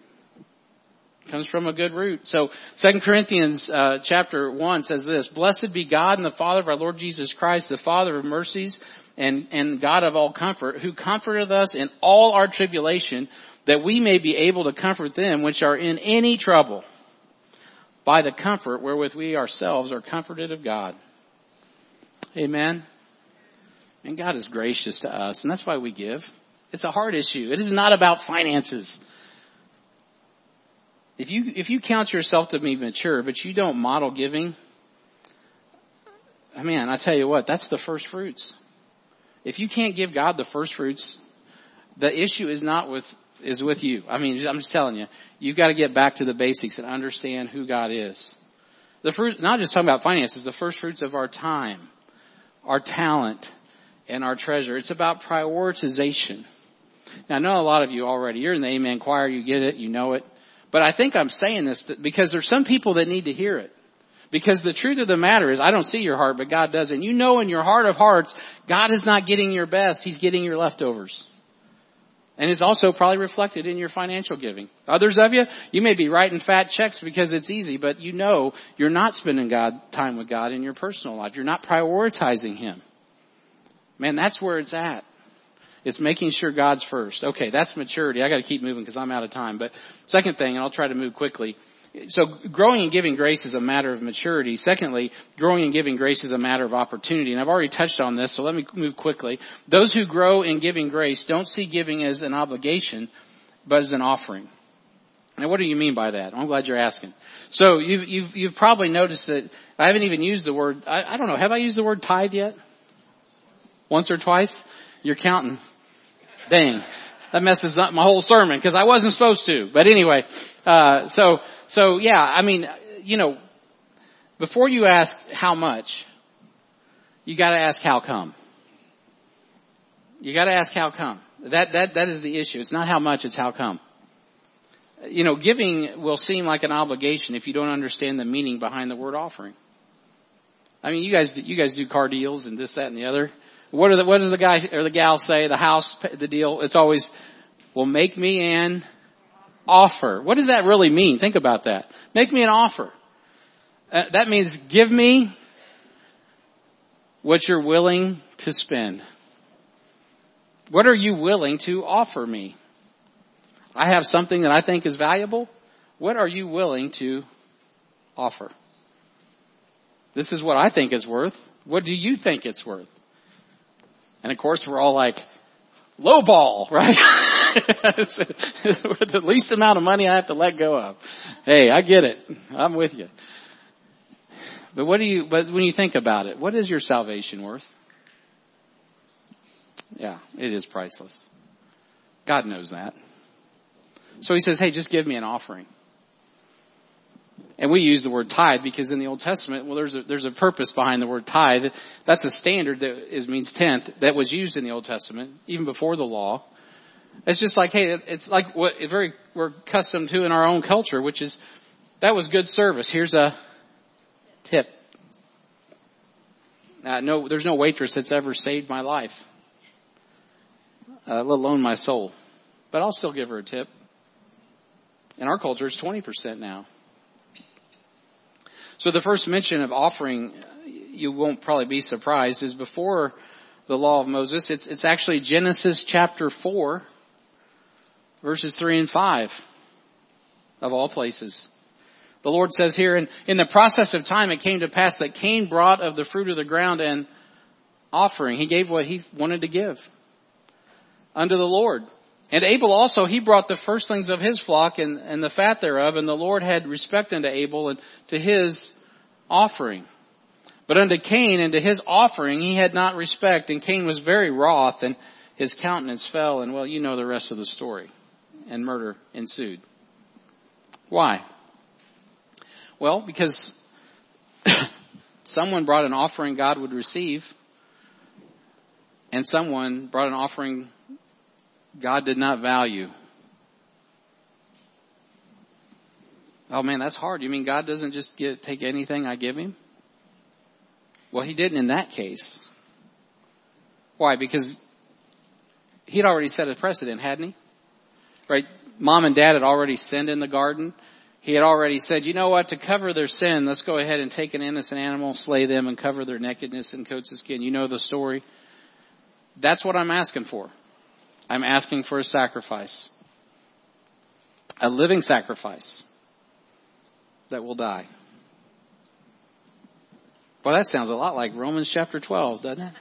Comes from a good root. So 2 Corinthians chapter 1 says this, Blessed be God and the Father of our Lord Jesus Christ, the Father of mercies and God of all comfort, who comforteth us in all our tribulation, that we may be able to comfort them which are in any trouble by the comfort wherewith we ourselves are comforted of God. Amen. And God is gracious to us, and that's why we give. It's a heart issue. It is not about finances. If you count yourself to be mature, but you don't model giving, man, I tell you what, that's the first fruits. If you can't give God the first fruits, the issue is with you. I mean, I'm just telling you, you've got to get back to the basics and understand who God is. The fruit, not just talking about finances, the first fruits of our time, our talent, and our treasure. It's about prioritization. Now, I know a lot of you already, you're in the Amen choir, you get it, you know it. But I think I'm saying this because there's some people that need to hear it. Because the truth of the matter is, I don't see your heart, but God does. And you know in your heart of hearts, God is not getting your best. He's getting your leftovers. And it's also probably reflected in your financial giving. Others of you, you may be writing fat checks because it's easy, but you know you're not spending time with God in your personal life. You're not prioritizing Him. Man, that's where it's at. It's making sure God's first. Okay, that's maturity. I got to keep moving because I'm out of time. But second thing, and I'll try to move quickly. So growing and giving grace is a matter of maturity. Secondly, growing and giving grace is a matter of opportunity. And I've already touched on this, so let me move quickly. Those who grow in giving grace don't see giving as an obligation, but as an offering. Now, what do you mean by that? I'm glad you're asking. So you've probably noticed that I haven't even used the word, I don't know, have I used the word tithe yet? Once or twice? You're counting. Dang. That messes up my whole sermon because I wasn't supposed to. But anyway, so yeah, I mean, you know, before you ask how much, you gotta ask how come. You gotta ask how come. That is the issue. It's not how much, it's how come. You know, giving will seem like an obligation if you don't understand the meaning behind the word offering. I mean, you guys do car deals and this, that, and the other. What does the guy or the gal say? The house, the deal. It's always, well, make me an offer. What does that really mean? Think about that. Make me an offer. That means give me what you're willing to spend. What are you willing to offer me? I have something that I think is valuable. What are you willing to offer? This is what I think it's worth. What do you think it's worth? And of course we're all like, low ball, right? It's the least amount of money I have to let go of. Hey, I get it. I'm with you. But when you think about it, what is your salvation worth? Yeah, it is priceless. God knows that. So He says, hey, just give me an offering. And we use the word tithe because in the Old Testament, well, there's a purpose behind the word tithe. That's a standard that means tenth that was used in the Old Testament, even before the law. It's just like, hey, it's like what we're accustomed to in our own culture, which is, that was good service. Here's a tip. No, there's no waitress that's ever saved my life, let alone my soul. But I'll still give her a tip. In our culture, it's 20% now. So the first mention of offering, you won't probably be surprised, is before the law of Moses. It's actually Genesis chapter 4, verses 3 and 5, of all places. The Lord says here, in the process of time it came to pass that Cain brought of the fruit of the ground an offering. He gave what he wanted to give unto the Lord. And Abel also, he brought the firstlings of his flock and the fat thereof, and the Lord had respect unto Abel and to his offering. But unto Cain and to his offering he had not respect, and Cain was very wroth, and his countenance fell, and well, you know the rest of the story. And murder ensued. Why? Well, because someone brought an offering God would receive, and someone brought an offering God did not value. Oh man, that's hard. You mean God doesn't just take anything I give Him? Well, He didn't in that case. Why? Because He'd already set a precedent, hadn't He? Right? Mom and Dad had already sinned in the garden. He had already said, you know what, to cover their sin, let's go ahead and take an innocent animal, slay them, and cover their nakedness in coats of skin. You know the story. That's what I'm asking for. I'm asking for a sacrifice. A living sacrifice that will die. Well, that sounds a lot like Romans chapter 12, doesn't it?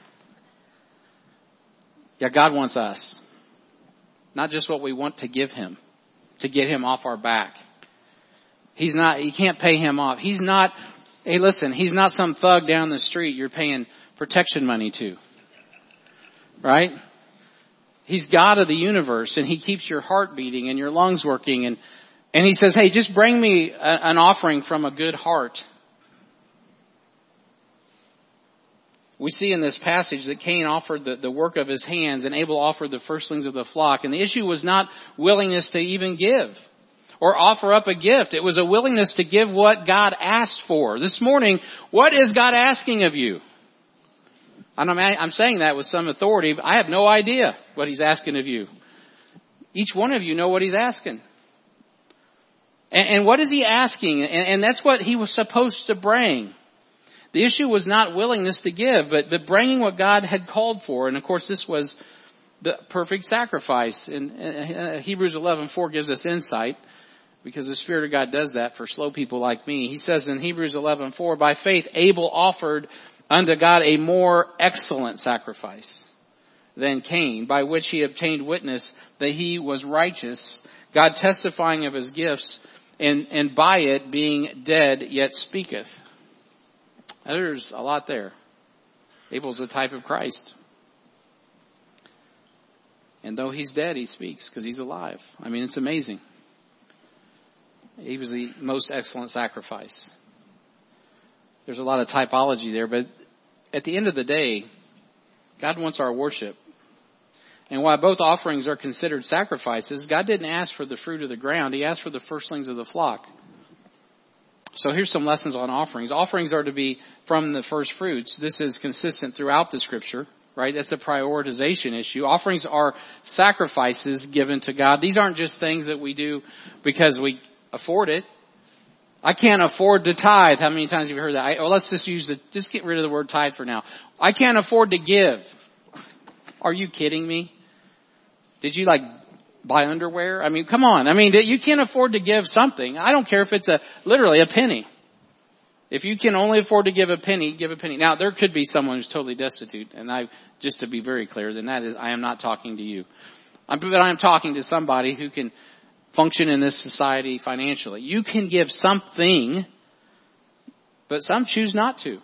Yeah, God wants us. Not just what we want to give Him, to get Him off our back. You can't pay Him off. He's not some thug down the street you're paying protection money to. Right? He's God of the universe, and He keeps your heart beating and your lungs working, and He says, hey, just bring me an offering from a good heart. We see in this passage that Cain offered the work of his hands, and Abel offered the firstlings of the flock. And the issue was not willingness to even give, or offer up a gift. It was a willingness to give what God asked for. This morning, what is God asking of you? And I'm saying that with some authority, but I have no idea what He's asking of you. Each one of you know what He's asking. And what is He asking? And that's what He was supposed to bring. The issue was not willingness to give, but bringing what God had called for. And of course, this was the perfect sacrifice. And Hebrews 11:4 gives us insight, because the Spirit of God does that for slow people like me. He says in Hebrews 11:4, by faith Abel offered unto God a more excellent sacrifice than Cain, by which he obtained witness that he was righteous, God testifying of his gifts, and by it being dead yet speaketh. Now, there's a lot there. Abel's a type of Christ. And though he's dead, he speaks because he's alive. I mean, it's amazing. He was the most excellent sacrifice. There's a lot of typology there, but at the end of the day, God wants our worship. And while both offerings are considered sacrifices, God didn't ask for the fruit of the ground. He asked for the firstlings of the flock. So here's some lessons on offerings. Offerings are to be from the first fruits. This is consistent throughout the Scripture, right? That's a prioritization issue. Offerings are sacrifices given to God. These aren't just things that we do because we afford it. I can't afford to tithe. How many times have you heard that? Let's just get rid of the word tithe for now. I can't afford to give. Are you kidding me? Did you buy underwear? I mean, come on. I mean, you can't afford to give something. I don't care if it's literally a penny. If you can only afford to give a penny, give a penny. Now, there could be someone who's totally destitute, and just to be very clear, then I am not talking to you. But I am talking to somebody who can function in this society financially. You can give something, but some choose not to.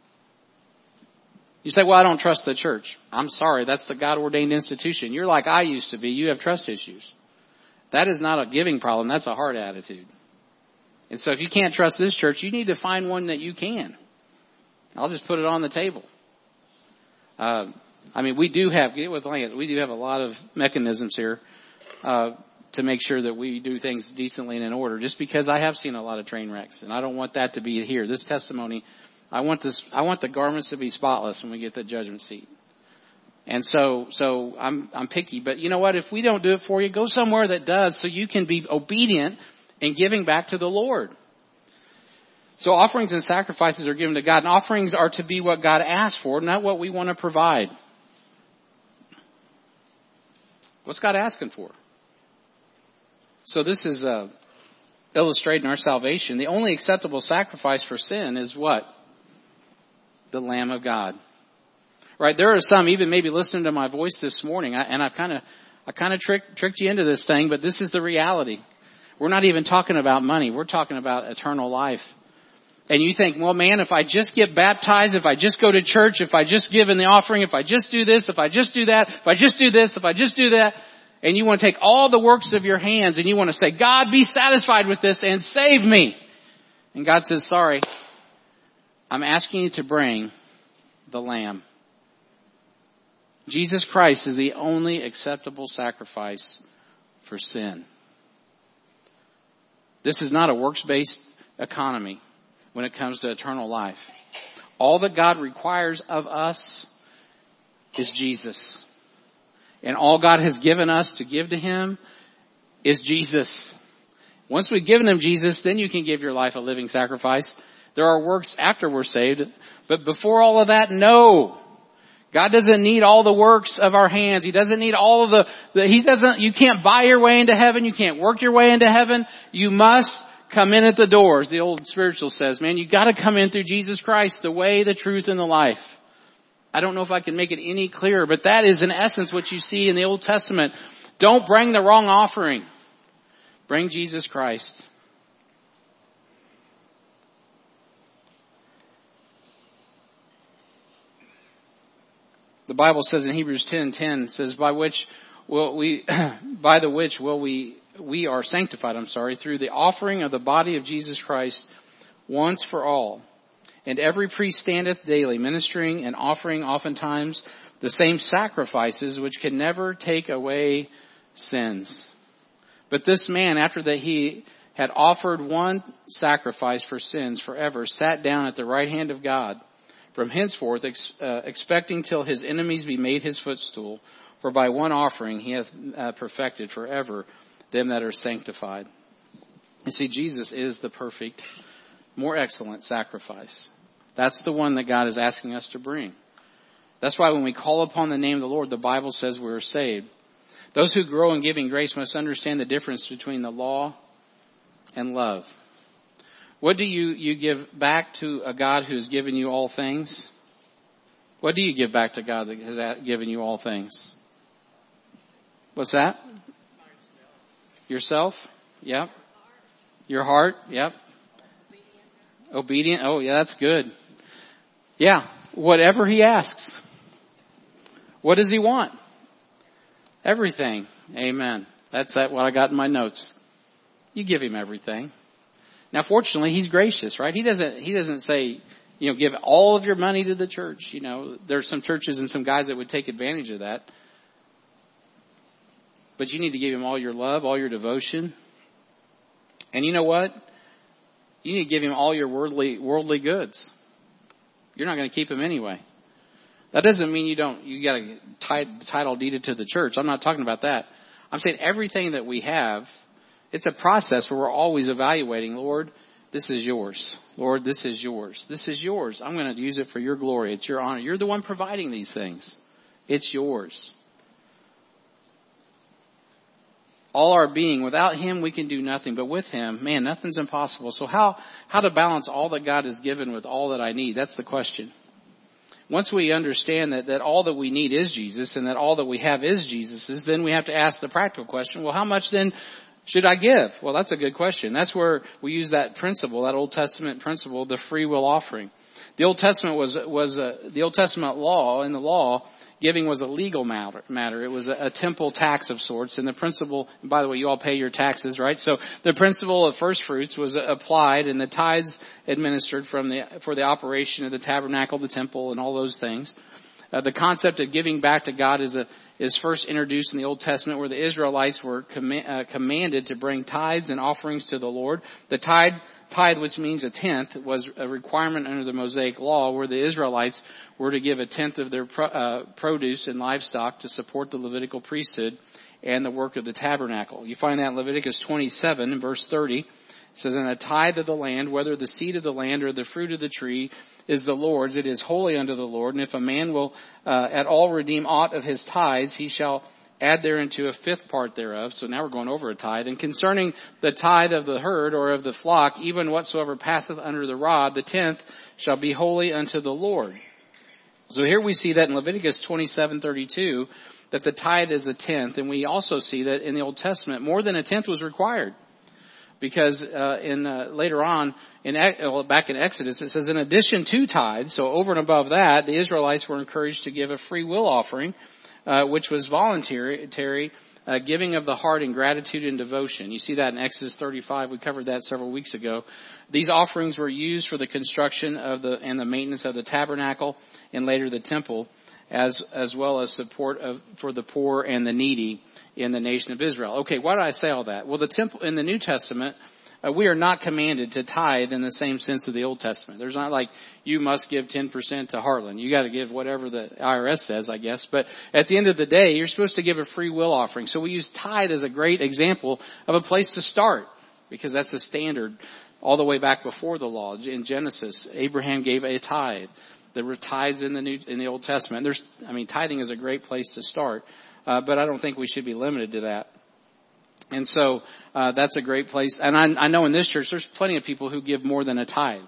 You say, well, I don't trust the church. I'm sorry, that's the God-ordained institution. You're like I used to be. You have trust issues. That is not a giving problem. That's a heart attitude. And so if you can't trust this church, you need to find one that you can. I'll just put it on the table. We do have a lot of mechanisms here to make sure that we do things decently and in order, just because I have seen a lot of train wrecks, and I don't want that to be here. This testimony, I want the garments to be spotless when we get to the judgment seat. And so I'm picky, but you know what? If we don't do it for you, go somewhere that does, so you can be obedient in giving back to the Lord. So offerings and sacrifices are given to God, and offerings are to be what God asks for, not what we want to provide. What's God asking for? So this is illustrating our salvation. The only acceptable sacrifice for sin is what? The Lamb of God. Right? There are some, even maybe listening to my voice this morning, I kind of tricked you into this thing, but this is the reality. We're not even talking about money. We're talking about eternal life. And you think, well, man, if I just get baptized, if I just go to church, if I just give in the offering, if I just do this, if I just do that, if I just do this, if I just do that, and you want to take all the works of your hands and you want to say, God, be satisfied with this and save me. And God says, sorry, I'm asking you to bring the Lamb. Jesus Christ is the only acceptable sacrifice for sin. This is not a works-based economy when it comes to eternal life. All that God requires of us is Jesus. And all God has given us to give to Him is Jesus. Once we've given Him Jesus, then you can give your life a living sacrifice. There are works after we're saved. But before all of that, no. God doesn't need all the works of our hands. He doesn't need all of you can't buy your way into heaven. You can't work your way into heaven. You must come in at the doors. The old spiritual says, man, you gotta come in through Jesus Christ, the way, the truth, and the life. I don't know if I can make it any clearer, but that is in essence what you see in the Old Testament. Don't bring the wrong offering. Bring Jesus Christ. The Bible says in Hebrews 10:10 says, by the which we are sanctified, through the offering of the body of Jesus Christ once for all. And every priest standeth daily, ministering and offering oftentimes the same sacrifices which can never take away sins. But this man, after that he had offered one sacrifice for sins forever, sat down at the right hand of God, from henceforth expecting till his enemies be made his footstool. For by one offering he hath perfected forever them that are sanctified. You see, Jesus is the perfect, more excellent sacrifice. That's the one that God is asking us to bring. That's why when we call upon the name of the Lord, the Bible says we are saved. Those who grow in giving grace must understand the difference between the law and love. What do you give back to a God who has given you all things? What do you give back to God that has given you all things? What's that? Yourself? Yep. Your heart? Yep. Obedient? Oh, yeah, that's good. Yeah, whatever he asks. What does he want? Everything. Amen. That's what I got in my notes. You give him everything. Now, fortunately, he's gracious, right? He doesn't say, give all of your money to the church. There's some churches and some guys that would take advantage of that. But you need to give him all your love, all your devotion. And you know what? You need to give him all your worldly goods. You're not going to keep him anyway. That doesn't mean you got to title deeded to the church. I'm not talking about that. I'm saying everything that we have, it's a process where we're always evaluating, Lord, this is yours. Lord, this is yours. This is yours. I'm going to use it for your glory. It's your honor. You're the one providing these things. It's yours. All our being, without him we can do nothing, but with him, man, nothing's impossible. So how to balance all that God has given with all that I need? That's the question. Once we understand that all that we need is Jesus and that all that we have is Jesus's, then we have to ask the practical question, well, how much then should I give? Well, that's a good question. That's where we use that principle, that Old Testament principle, the free will offering. The Old Testament was the Old Testament law. In the law, giving was a legal matter. It was a temple tax of sorts. And the principle, and by the way, you all pay your taxes, right? So the principle of first fruits was applied and the tithes administered for the operation of the tabernacle, the temple, and all those things. The concept of giving back to God is first introduced in the Old Testament, where the Israelites were commanded to bring tithes and offerings to the Lord. The tithe, which means a tenth, was a requirement under the Mosaic law, where the Israelites were to give a tenth of their produce and livestock to support the Levitical priesthood and the work of the tabernacle. You find that in Leviticus 27 and verse 30. It says, "And a tithe of the land, whether the seed of the land or the fruit of the tree, is the Lord's. It is holy unto the Lord. And if a man will at all redeem aught of his tithes, he shall add thereunto a fifth part thereof." So now we're going over a tithe. "And concerning the tithe of the herd or of the flock, even whatsoever passeth under the rod, the tenth shall be holy unto the Lord." So here we see that in Leviticus 27:32, that the tithe is a tenth. And we also see that in the Old Testament, more than a tenth was required. Because later on, back in Exodus, it says, in addition to tithes, so over and above that, the Israelites were encouraged to give a free will offering, which was voluntary, giving of the heart in gratitude and devotion. You see that in Exodus 35. We covered that several weeks ago. These offerings were used for the construction and the maintenance of the tabernacle and later the temple, as well as support for the poor and the needy in the nation of Israel. Okay, why did I say all that? Well, the temple in the New Testament, we are not commanded to tithe in the same sense of the Old Testament. There's not like you must give 10% to Heartland. You got to give whatever the IRS says, I guess. But at the end of the day, you're supposed to give a free will offering. So we use tithe as a great example of a place to start, because that's a standard all the way back before the law. In Genesis, Abraham gave a tithe. There were tithes in the Old Testament. Tithing is a great place to start. But I don't think we should be limited to that. And so, that's a great place. And I know in this church, there's plenty of people who give more than a tithe.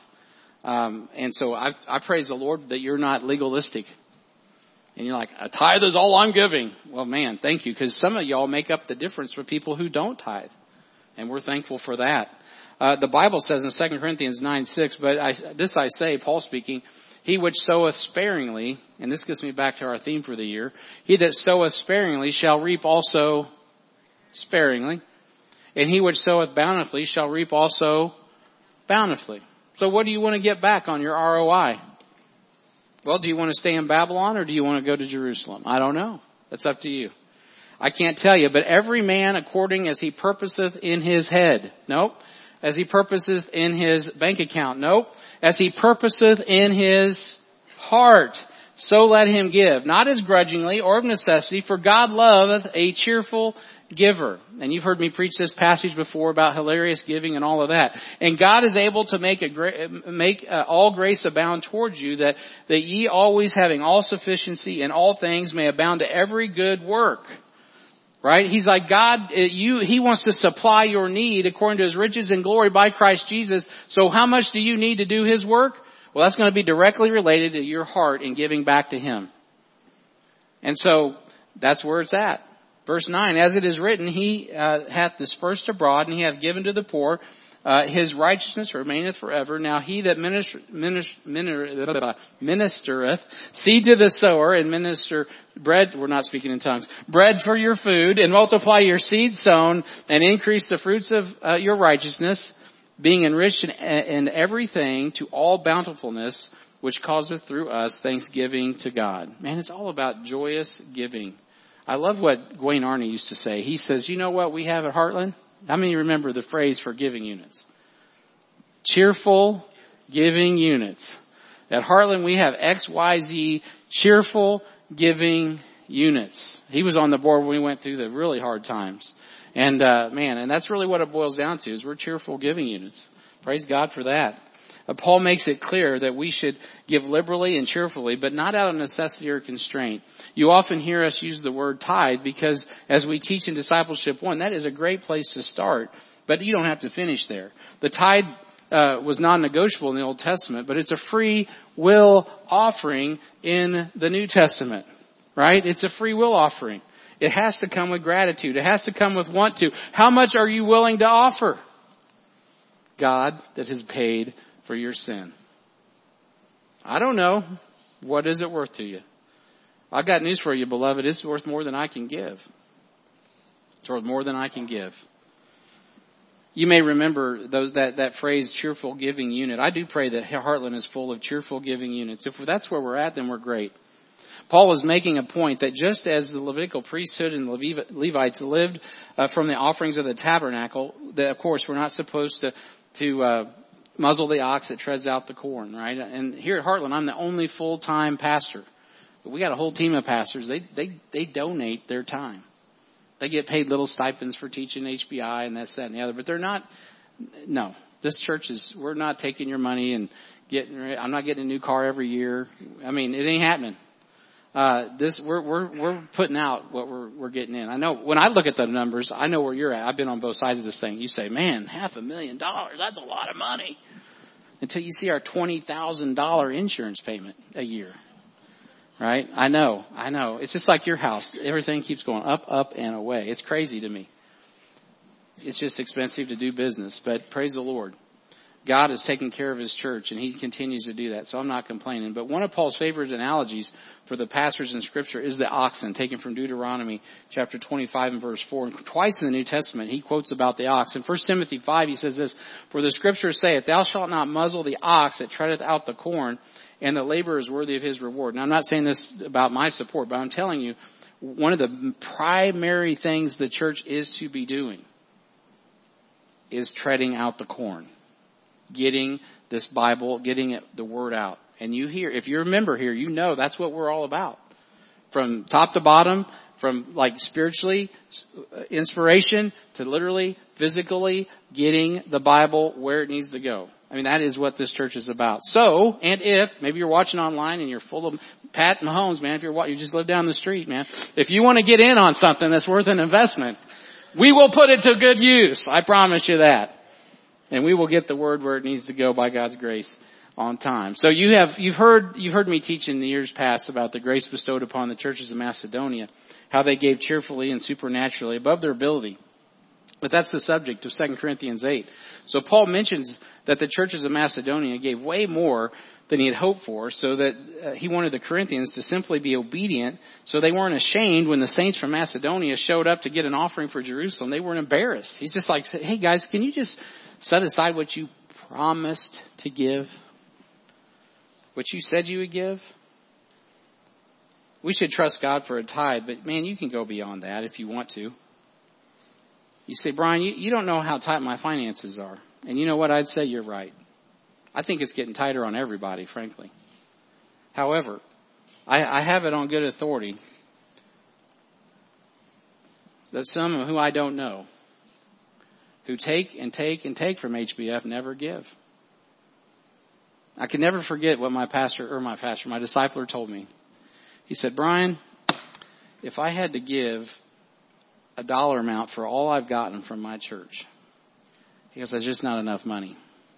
And so I praise the Lord that you're not legalistic. And you're like, a tithe is all I'm giving. Well, man, thank you. Cause some of y'all make up the difference for people who don't tithe. And we're thankful for that. The Bible says in 2 Corinthians 9:6, but I say, Paul speaking, "He which soweth sparingly," and this gets me back to our theme for the year, "he that soweth sparingly shall reap also sparingly. And he which soweth bountifully shall reap also bountifully." So what do you want to get back on your ROI? Well, do you want to stay in Babylon or do you want to go to Jerusalem? I don't know. That's up to you. I can't tell you, but every man according as he purposeth in his head. Nope. As he purposeth in his bank account. Nope. As he purposeth in his heart. So let him give, not as grudgingly or of necessity, for God loveth a cheerful giver. And you've heard me preach this passage before about hilarious giving and all of that. And God is able to make all grace abound towards you, that ye always having all sufficiency in all things may abound to every good work. Right? He's like, God, He wants to supply your need according to His riches and glory by Christ Jesus. So how much do you need to do His work? Well, that's going to be directly related to your heart and giving back to Him. And so that's where it's at. Verse 9, as it is written, He hath dispersed abroad, and He hath given to the poor. His righteousness remaineth forever. Now He that ministereth seed to the sower and minister bread, we're not speaking in tongues, bread for your food, and multiply your seed sown, and increase the fruits of your righteousness, being enriched in everything to all bountifulness, which causeth through us thanksgiving to God. Man, it's all about joyous giving. I love what Dwayne Arney used to say. He says, you know what we have at Heartland? How many remember the phrase for giving units? Cheerful giving units. At Heartland we have XYZ cheerful giving units. He was on the board when we went through the really hard times. And and that's really what it boils down to, is we're cheerful giving units. Praise God for that. Paul makes it clear that we should give liberally and cheerfully, but not out of necessity or constraint. You often hear us use the word tithe because as we teach in Discipleship 1, that is a great place to start, but you don't have to finish there. The tithe was non-negotiable in the Old Testament, but it's a free will offering in the New Testament, right? It's a free will offering. It has to come with gratitude. It has to come with want to. How much are you willing to offer? God that has paid for your sin. I don't know. What is it worth to you? I've got news for you, beloved. It's worth more than I can give. It's worth more than I can give. You may remember that phrase, cheerful giving unit. I do pray that Heartland is full of cheerful giving units. If that's where we're at, then we're great. Paul is making a point that just as the Levitical priesthood and the Levites lived from the offerings of the tabernacle, that of course we're not supposed to muzzle the ox that treads out the corn, right? And here at Heartland, I'm the only full-time pastor. But we got a whole team of pastors. They donate their time. They get paid little stipends for teaching HBI and this, that, and the other. But they're not, no. This church we're not taking your money and I'm not getting a new car every year. I mean, it ain't happening. We're putting out what we're getting in. I know when I look at the numbers, I know where you're at. I've been on both sides of this thing. You say, man, $500,000, that's a lot of money. Until you see our $20,000 insurance payment a year. Right? I know. It's just like your house. Everything keeps going up, and away. It's crazy to me. It's just expensive to do business, but praise the Lord. God is taking care of His church, and He continues to do that, so I'm not complaining. But one of Paul's favorite analogies for the pastors in Scripture is the oxen, taken from Deuteronomy chapter 25 and verse 4. And twice in the New Testament, he quotes about the ox. In 1 Timothy 5, he says this, for the Scripture saith, thou shalt not muzzle the ox that treadeth out the corn, and the laborer is worthy of his reward. Now, I'm not saying this about my support, but I'm telling you, one of the primary things the church is to be doing is treading out the corn. Getting this Bible, getting the Word out. And you hear, if you're a member here, you know that's what we're all about. From top to bottom, from like spiritually, inspiration, to literally, physically, getting the Bible where it needs to go. I mean, that is what this church is about. So, and if, maybe you're watching online and you're full of Pat Mahomes, man, if you just live down the street, man. If you want to get in on something that's worth an investment, we will put it to good use. I promise you that. And we will get the Word where it needs to go by God's grace on time. So you've heard me teach in the years past about the grace bestowed upon the churches of Macedonia, how they gave cheerfully and supernaturally above their ability. But that's the subject of 2 Corinthians 8. So Paul mentions that the churches of Macedonia gave way more than he had hoped for, so that he wanted the Corinthians to simply be obedient, so they weren't ashamed when the saints from Macedonia showed up to get an offering for Jerusalem. They weren't embarrassed. He's just like, hey guys, can you just set aside what you promised to give? What you said you would give? We should trust God for a tithe, but man, you can go beyond that if you want to. You say, Brian, you don't know how tight my finances are. And you know what? I'd say you're right. I think it's getting tighter on everybody, frankly. However, I have it on good authority that some who I don't know, who take and take and take from HBF, never give. I can never forget what my discipler told me. He said, Brian, if I had to give a dollar amount for all I've gotten from my church, he goes, there's just not enough money.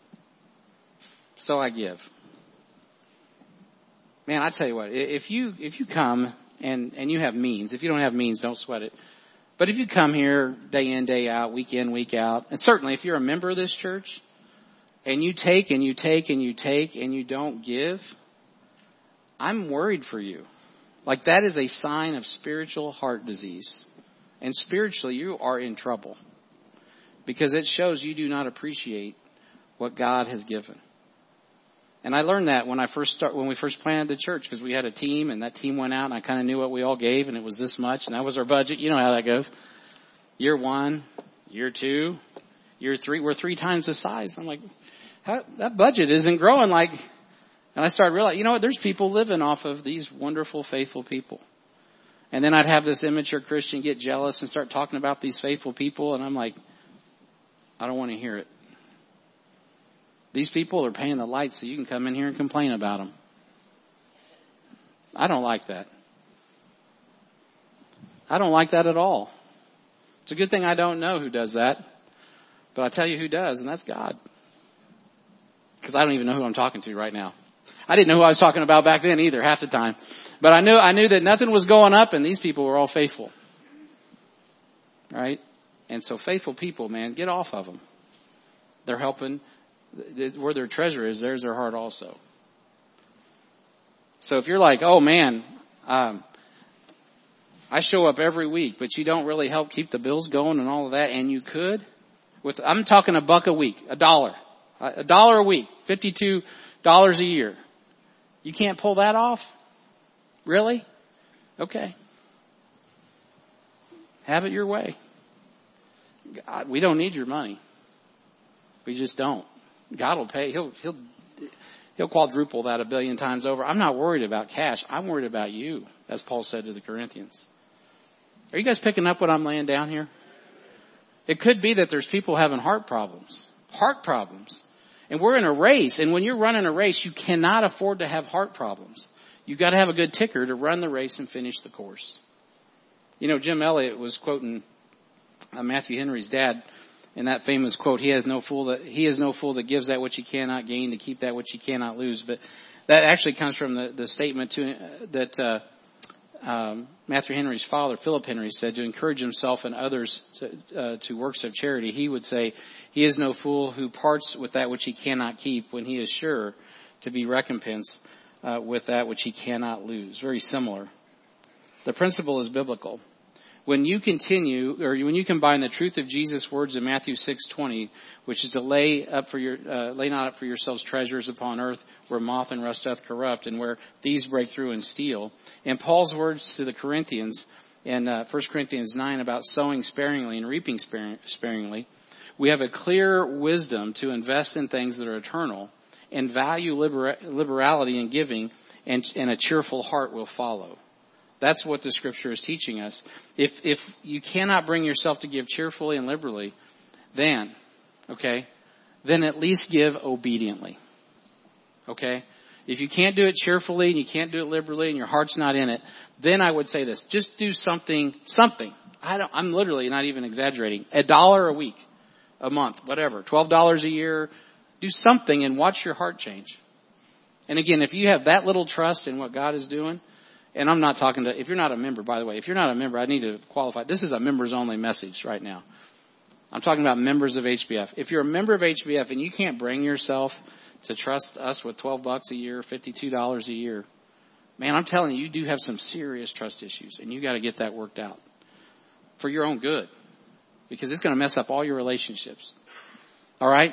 So I give. Man, I tell you what, if you come and you have means, if you don't have means, don't sweat it. But if you come here day in, day out, week in, week out, and certainly if you're a member of this church and you take and you take and you take and you don't give, I'm worried for you. Like that is a sign of spiritual heart disease. And spiritually you are in trouble because it shows you do not appreciate what God has given. And I learned that when we first planted the church, because we had a team and that team went out and I kind of knew what we all gave and it was this much and that was our budget. You know how that goes. Year 1, year 2, year 3, we're 3 times the size. I'm like, that budget isn't growing like, and I started realizing, you know what, there's people living off of these wonderful, faithful people. And then I'd have this immature Christian get jealous and start talking about these faithful people and I'm like, I don't want to hear it. These people are paying the lights so you can come in here and complain about them. I don't like that. I don't like that at all. It's a good thing I don't know who does that. But I'll tell you who does, and that's God. Because I don't even know who I'm talking to right now. I didn't know who I was talking about back then either, half the time. But I knew that nothing was going up and these people were all faithful. Right? And so faithful people, man, get off of them. They're helping. Where their treasure is, there's their heart also. So if you're like, oh man, I show up every week, but you don't really help keep the bills going and all of that, and you could, I'm talking $1 a week, $1 a week, $52 a year. You can't pull that off? Really? Okay. Have it your way. God, we don't need your money. We just don't. God will pay. He'll quadruple that 1 billion times over. I'm not worried about cash. I'm worried about you, as Paul said to the Corinthians. Are you guys picking up what I'm laying down here? It could be that there's people having heart problems. And we're in a race. And when you're running a race, you cannot afford to have heart problems. You've got to have a good ticker to run the race and finish the course. You know, Jim Elliott was quoting Matthew Henry's dad in that famous quote, he is no fool that gives that which he cannot gain to keep that which he cannot lose. But that actually comes from the statement that Matthew Henry's father, Philip Henry, said to encourage himself and others to works of charity. He would say, he is no fool who parts with that which he cannot keep when he is sure to be recompensed with that which he cannot lose. Very similar. The principle is biblical. When you combine the truth of Jesus' words in Matthew 6:20, which is to lay not up for yourselves treasures upon earth where moth and rust doth corrupt and where thieves break through and steal, and Paul's words to the Corinthians in 1 Corinthians 9 about sowing sparingly and reaping sparingly, we have a clear wisdom to invest in things that are eternal and value liberality in giving, and a cheerful heart will follow. That's what the scripture is teaching us. If you cannot bring yourself to give cheerfully and liberally, then at least give obediently. Okay? If you can't do it cheerfully and you can't do it liberally and your heart's not in it, then I would say this. Just do something. I'm literally not even exaggerating. $1 a week, a month, whatever. $12 a year. Do something and watch your heart change. And again, if you have that little trust in what God is doing, and I'm not talking to, if you're not a member, by the way, if you're not a member, I need to qualify. This is a members only message right now. I'm talking about members of HBF. If you're a member of HBF and you can't bring yourself to trust us with $12 a year, $52 a year, man, I'm telling you, you do have some serious trust issues and you got to get that worked out for your own good, because it's going to mess up all your relationships. All right.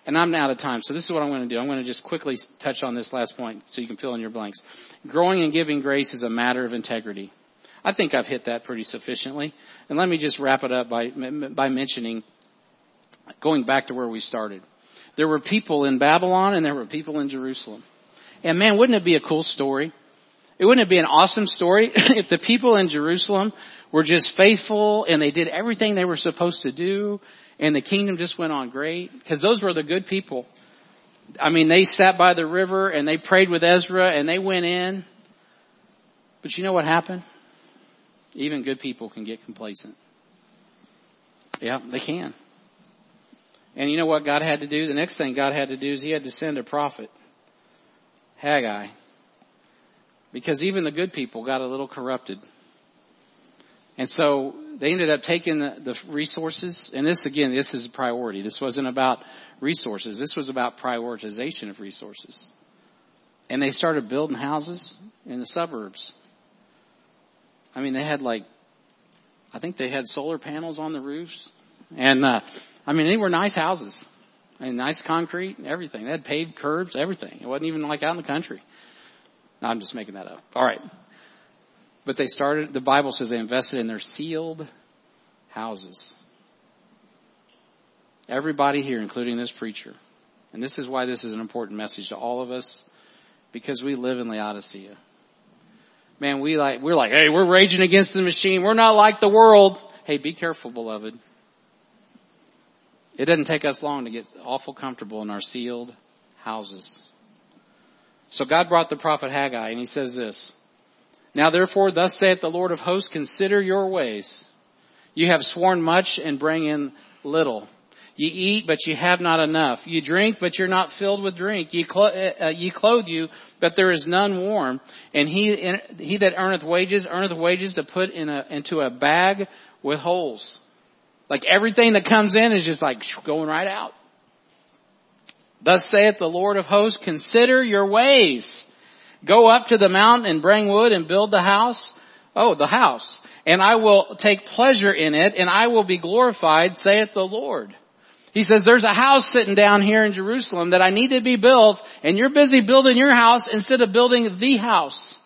And I'm out of time, so this is what I'm going to do. I'm going to just quickly touch on this last point so you can fill in your blanks. Growing and giving grace is a matter of integrity. I think I've hit that pretty sufficiently. And let me just wrap it up by mentioning, going back to where we started. There were people in Babylon and there were people in Jerusalem. And man, wouldn't it be a cool story? Wouldn't it be an awesome story if the people in Jerusalem were just faithful and they did everything they were supposed to do and the kingdom just went on great? Because those were the good people. I mean, they sat by the river and they prayed with Ezra and they went in. But you know what happened? Even good people can get complacent. Yeah, they can. And you know what God had to do? The next thing God had to do is he had to send a prophet, Haggai. Because even the good people got a little corrupted. And so they ended up taking the resources. And this is a priority. This wasn't about resources. This was about prioritization of resources. And they started building houses in the suburbs. I mean, they had I think they had solar panels on the roofs. And, they were nice houses. And nice concrete, everything. They had paved curbs, everything. It wasn't even like out in the country. No, I'm just making that up. All right. But the Bible says they invested in their sealed houses. Everybody here, including this preacher. And this is why this is an important message to all of us. Because we live in Laodicea. Man, we're like, hey, we're raging against the machine. We're not like the world. Hey, be careful, beloved. It doesn't take us long to get awful comfortable in our sealed houses. So God brought the prophet Haggai and he says this. Now therefore, thus saith the Lord of hosts, consider your ways. You have sworn much and bring in little. You eat, but you have not enough. You drink, but you're not filled with drink. Ye clothe you, but there is none warm. And he that earneth wages to put into a bag with holes. Like everything that comes in is just like going right out. Thus saith the Lord of hosts, consider your ways. Go up to the mountain and bring wood and build the house. Oh, the house. And I will take pleasure in it and I will be glorified, saith the Lord. He says, there's a house sitting down here in Jerusalem that I need to be built, and you're busy building your house instead of building the house.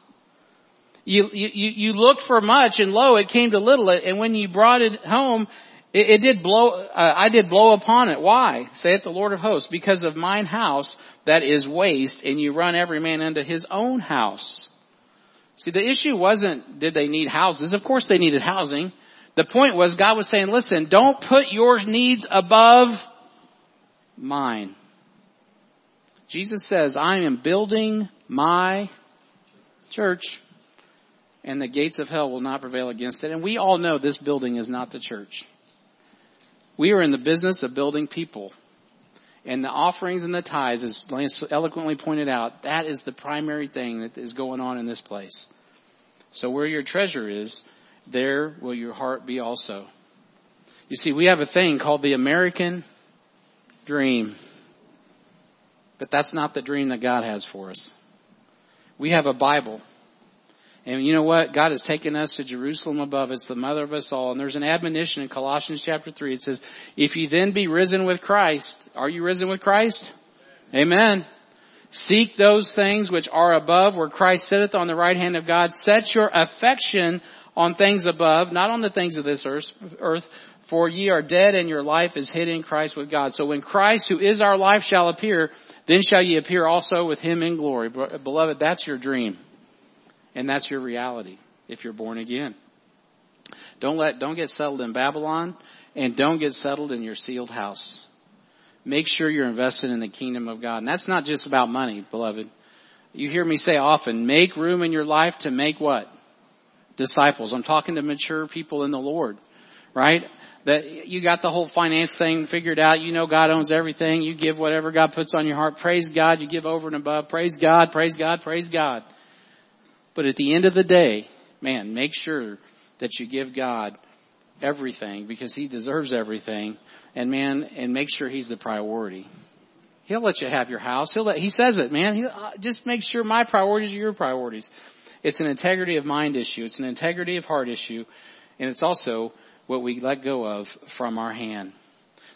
You looked for much, and lo, it came to little, and when you brought it home, I did blow upon it. Why? Saith the Lord of hosts, because of mine house that is waste, and you run every man unto his own house. See, the issue wasn't, did they need houses? Of course they needed housing. The point was, God was saying, listen, don't put your needs above mine. Jesus says, I am building my church, and the gates of hell will not prevail against it. And we all know this building is not the church. We are in the business of building people. And the offerings and the tithes, as Lance eloquently pointed out, that is the primary thing that is going on in this place. So where your treasure is, there will your heart be also. You see, we have a thing called the American dream. But that's not the dream that God has for us. We have a Bible. And you know what? God has taken us to Jerusalem above. It's the mother of us all. And there's an admonition in Colossians chapter 3. It says, if you then be risen with Christ. Are you risen with Christ? Amen. Seek those things which are above, where Christ sitteth on the right hand of God. Set your affection on things above, not on the things of this earth. For ye are dead, and your life is hid in Christ with God. So when Christ, who is our life, shall appear, then shall ye appear also with him in glory. Beloved, that's your dream. And that's your reality if you're born again. Don't get settled in Babylon, and don't get settled in your sealed house. Make sure you're invested in the kingdom of God. And that's not just about money, beloved. You hear me say often, make room in your life to make what? Disciples. I'm talking to mature people in the Lord, right? That you got the whole finance thing figured out. You know God owns everything. You give whatever God puts on your heart. Praise God. You give over and above. Praise God, praise God, praise God. But at the end of the day, man, make sure that you give God everything, because he deserves everything. And make sure he's the priority. He'll let you have your house. He says it, man. Just make sure my priorities are your priorities. It's an integrity of mind issue. It's an integrity of heart issue. And it's also what we let go of from our hand.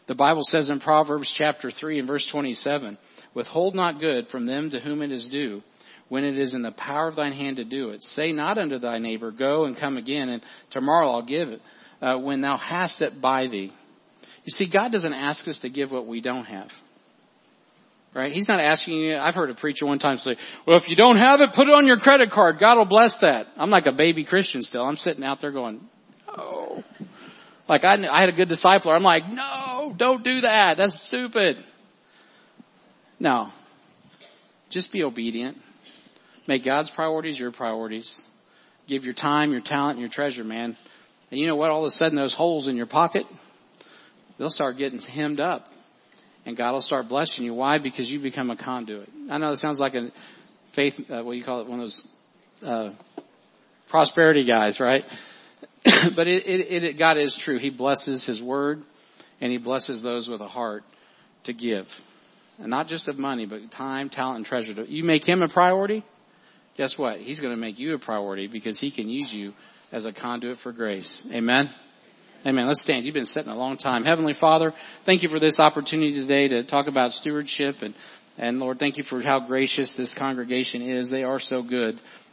The Bible says in Proverbs chapter 3 and verse 27, withhold not good from them to whom it is due, when it is in the power of thine hand to do it. Say not unto thy neighbor, go and come again, and tomorrow I'll give it, when thou hast it by thee. You see, God doesn't ask us to give what we don't have. Right? He's not asking you. I've heard a preacher one time say, well, if you don't have it, put it on your credit card. God will bless that. I'm like a baby Christian still. I'm sitting out there going, no. Like I had a good discipler. I'm like, no, don't do that. That's stupid. No. Just be obedient. Make God's priorities your priorities. Give your time, your talent, and your treasure, man. And you know what? All of a sudden those holes in your pocket, they'll start getting hemmed up. And God will start blessing you. Why? Because you become a conduit. I know it sounds like a faith, what do you call it? One of those, prosperity guys, right? But God is true. He blesses His word and He blesses those with a heart to give. And not just of money, but time, talent, and treasure. You make Him a priority, guess what? He's going to make you a priority because He can use you as a conduit for grace. Amen? Amen. Let's stand. You've been sitting a long time. Heavenly Father, thank you for this opportunity today to talk about stewardship. And Lord, thank you for how gracious this congregation is. They are so good.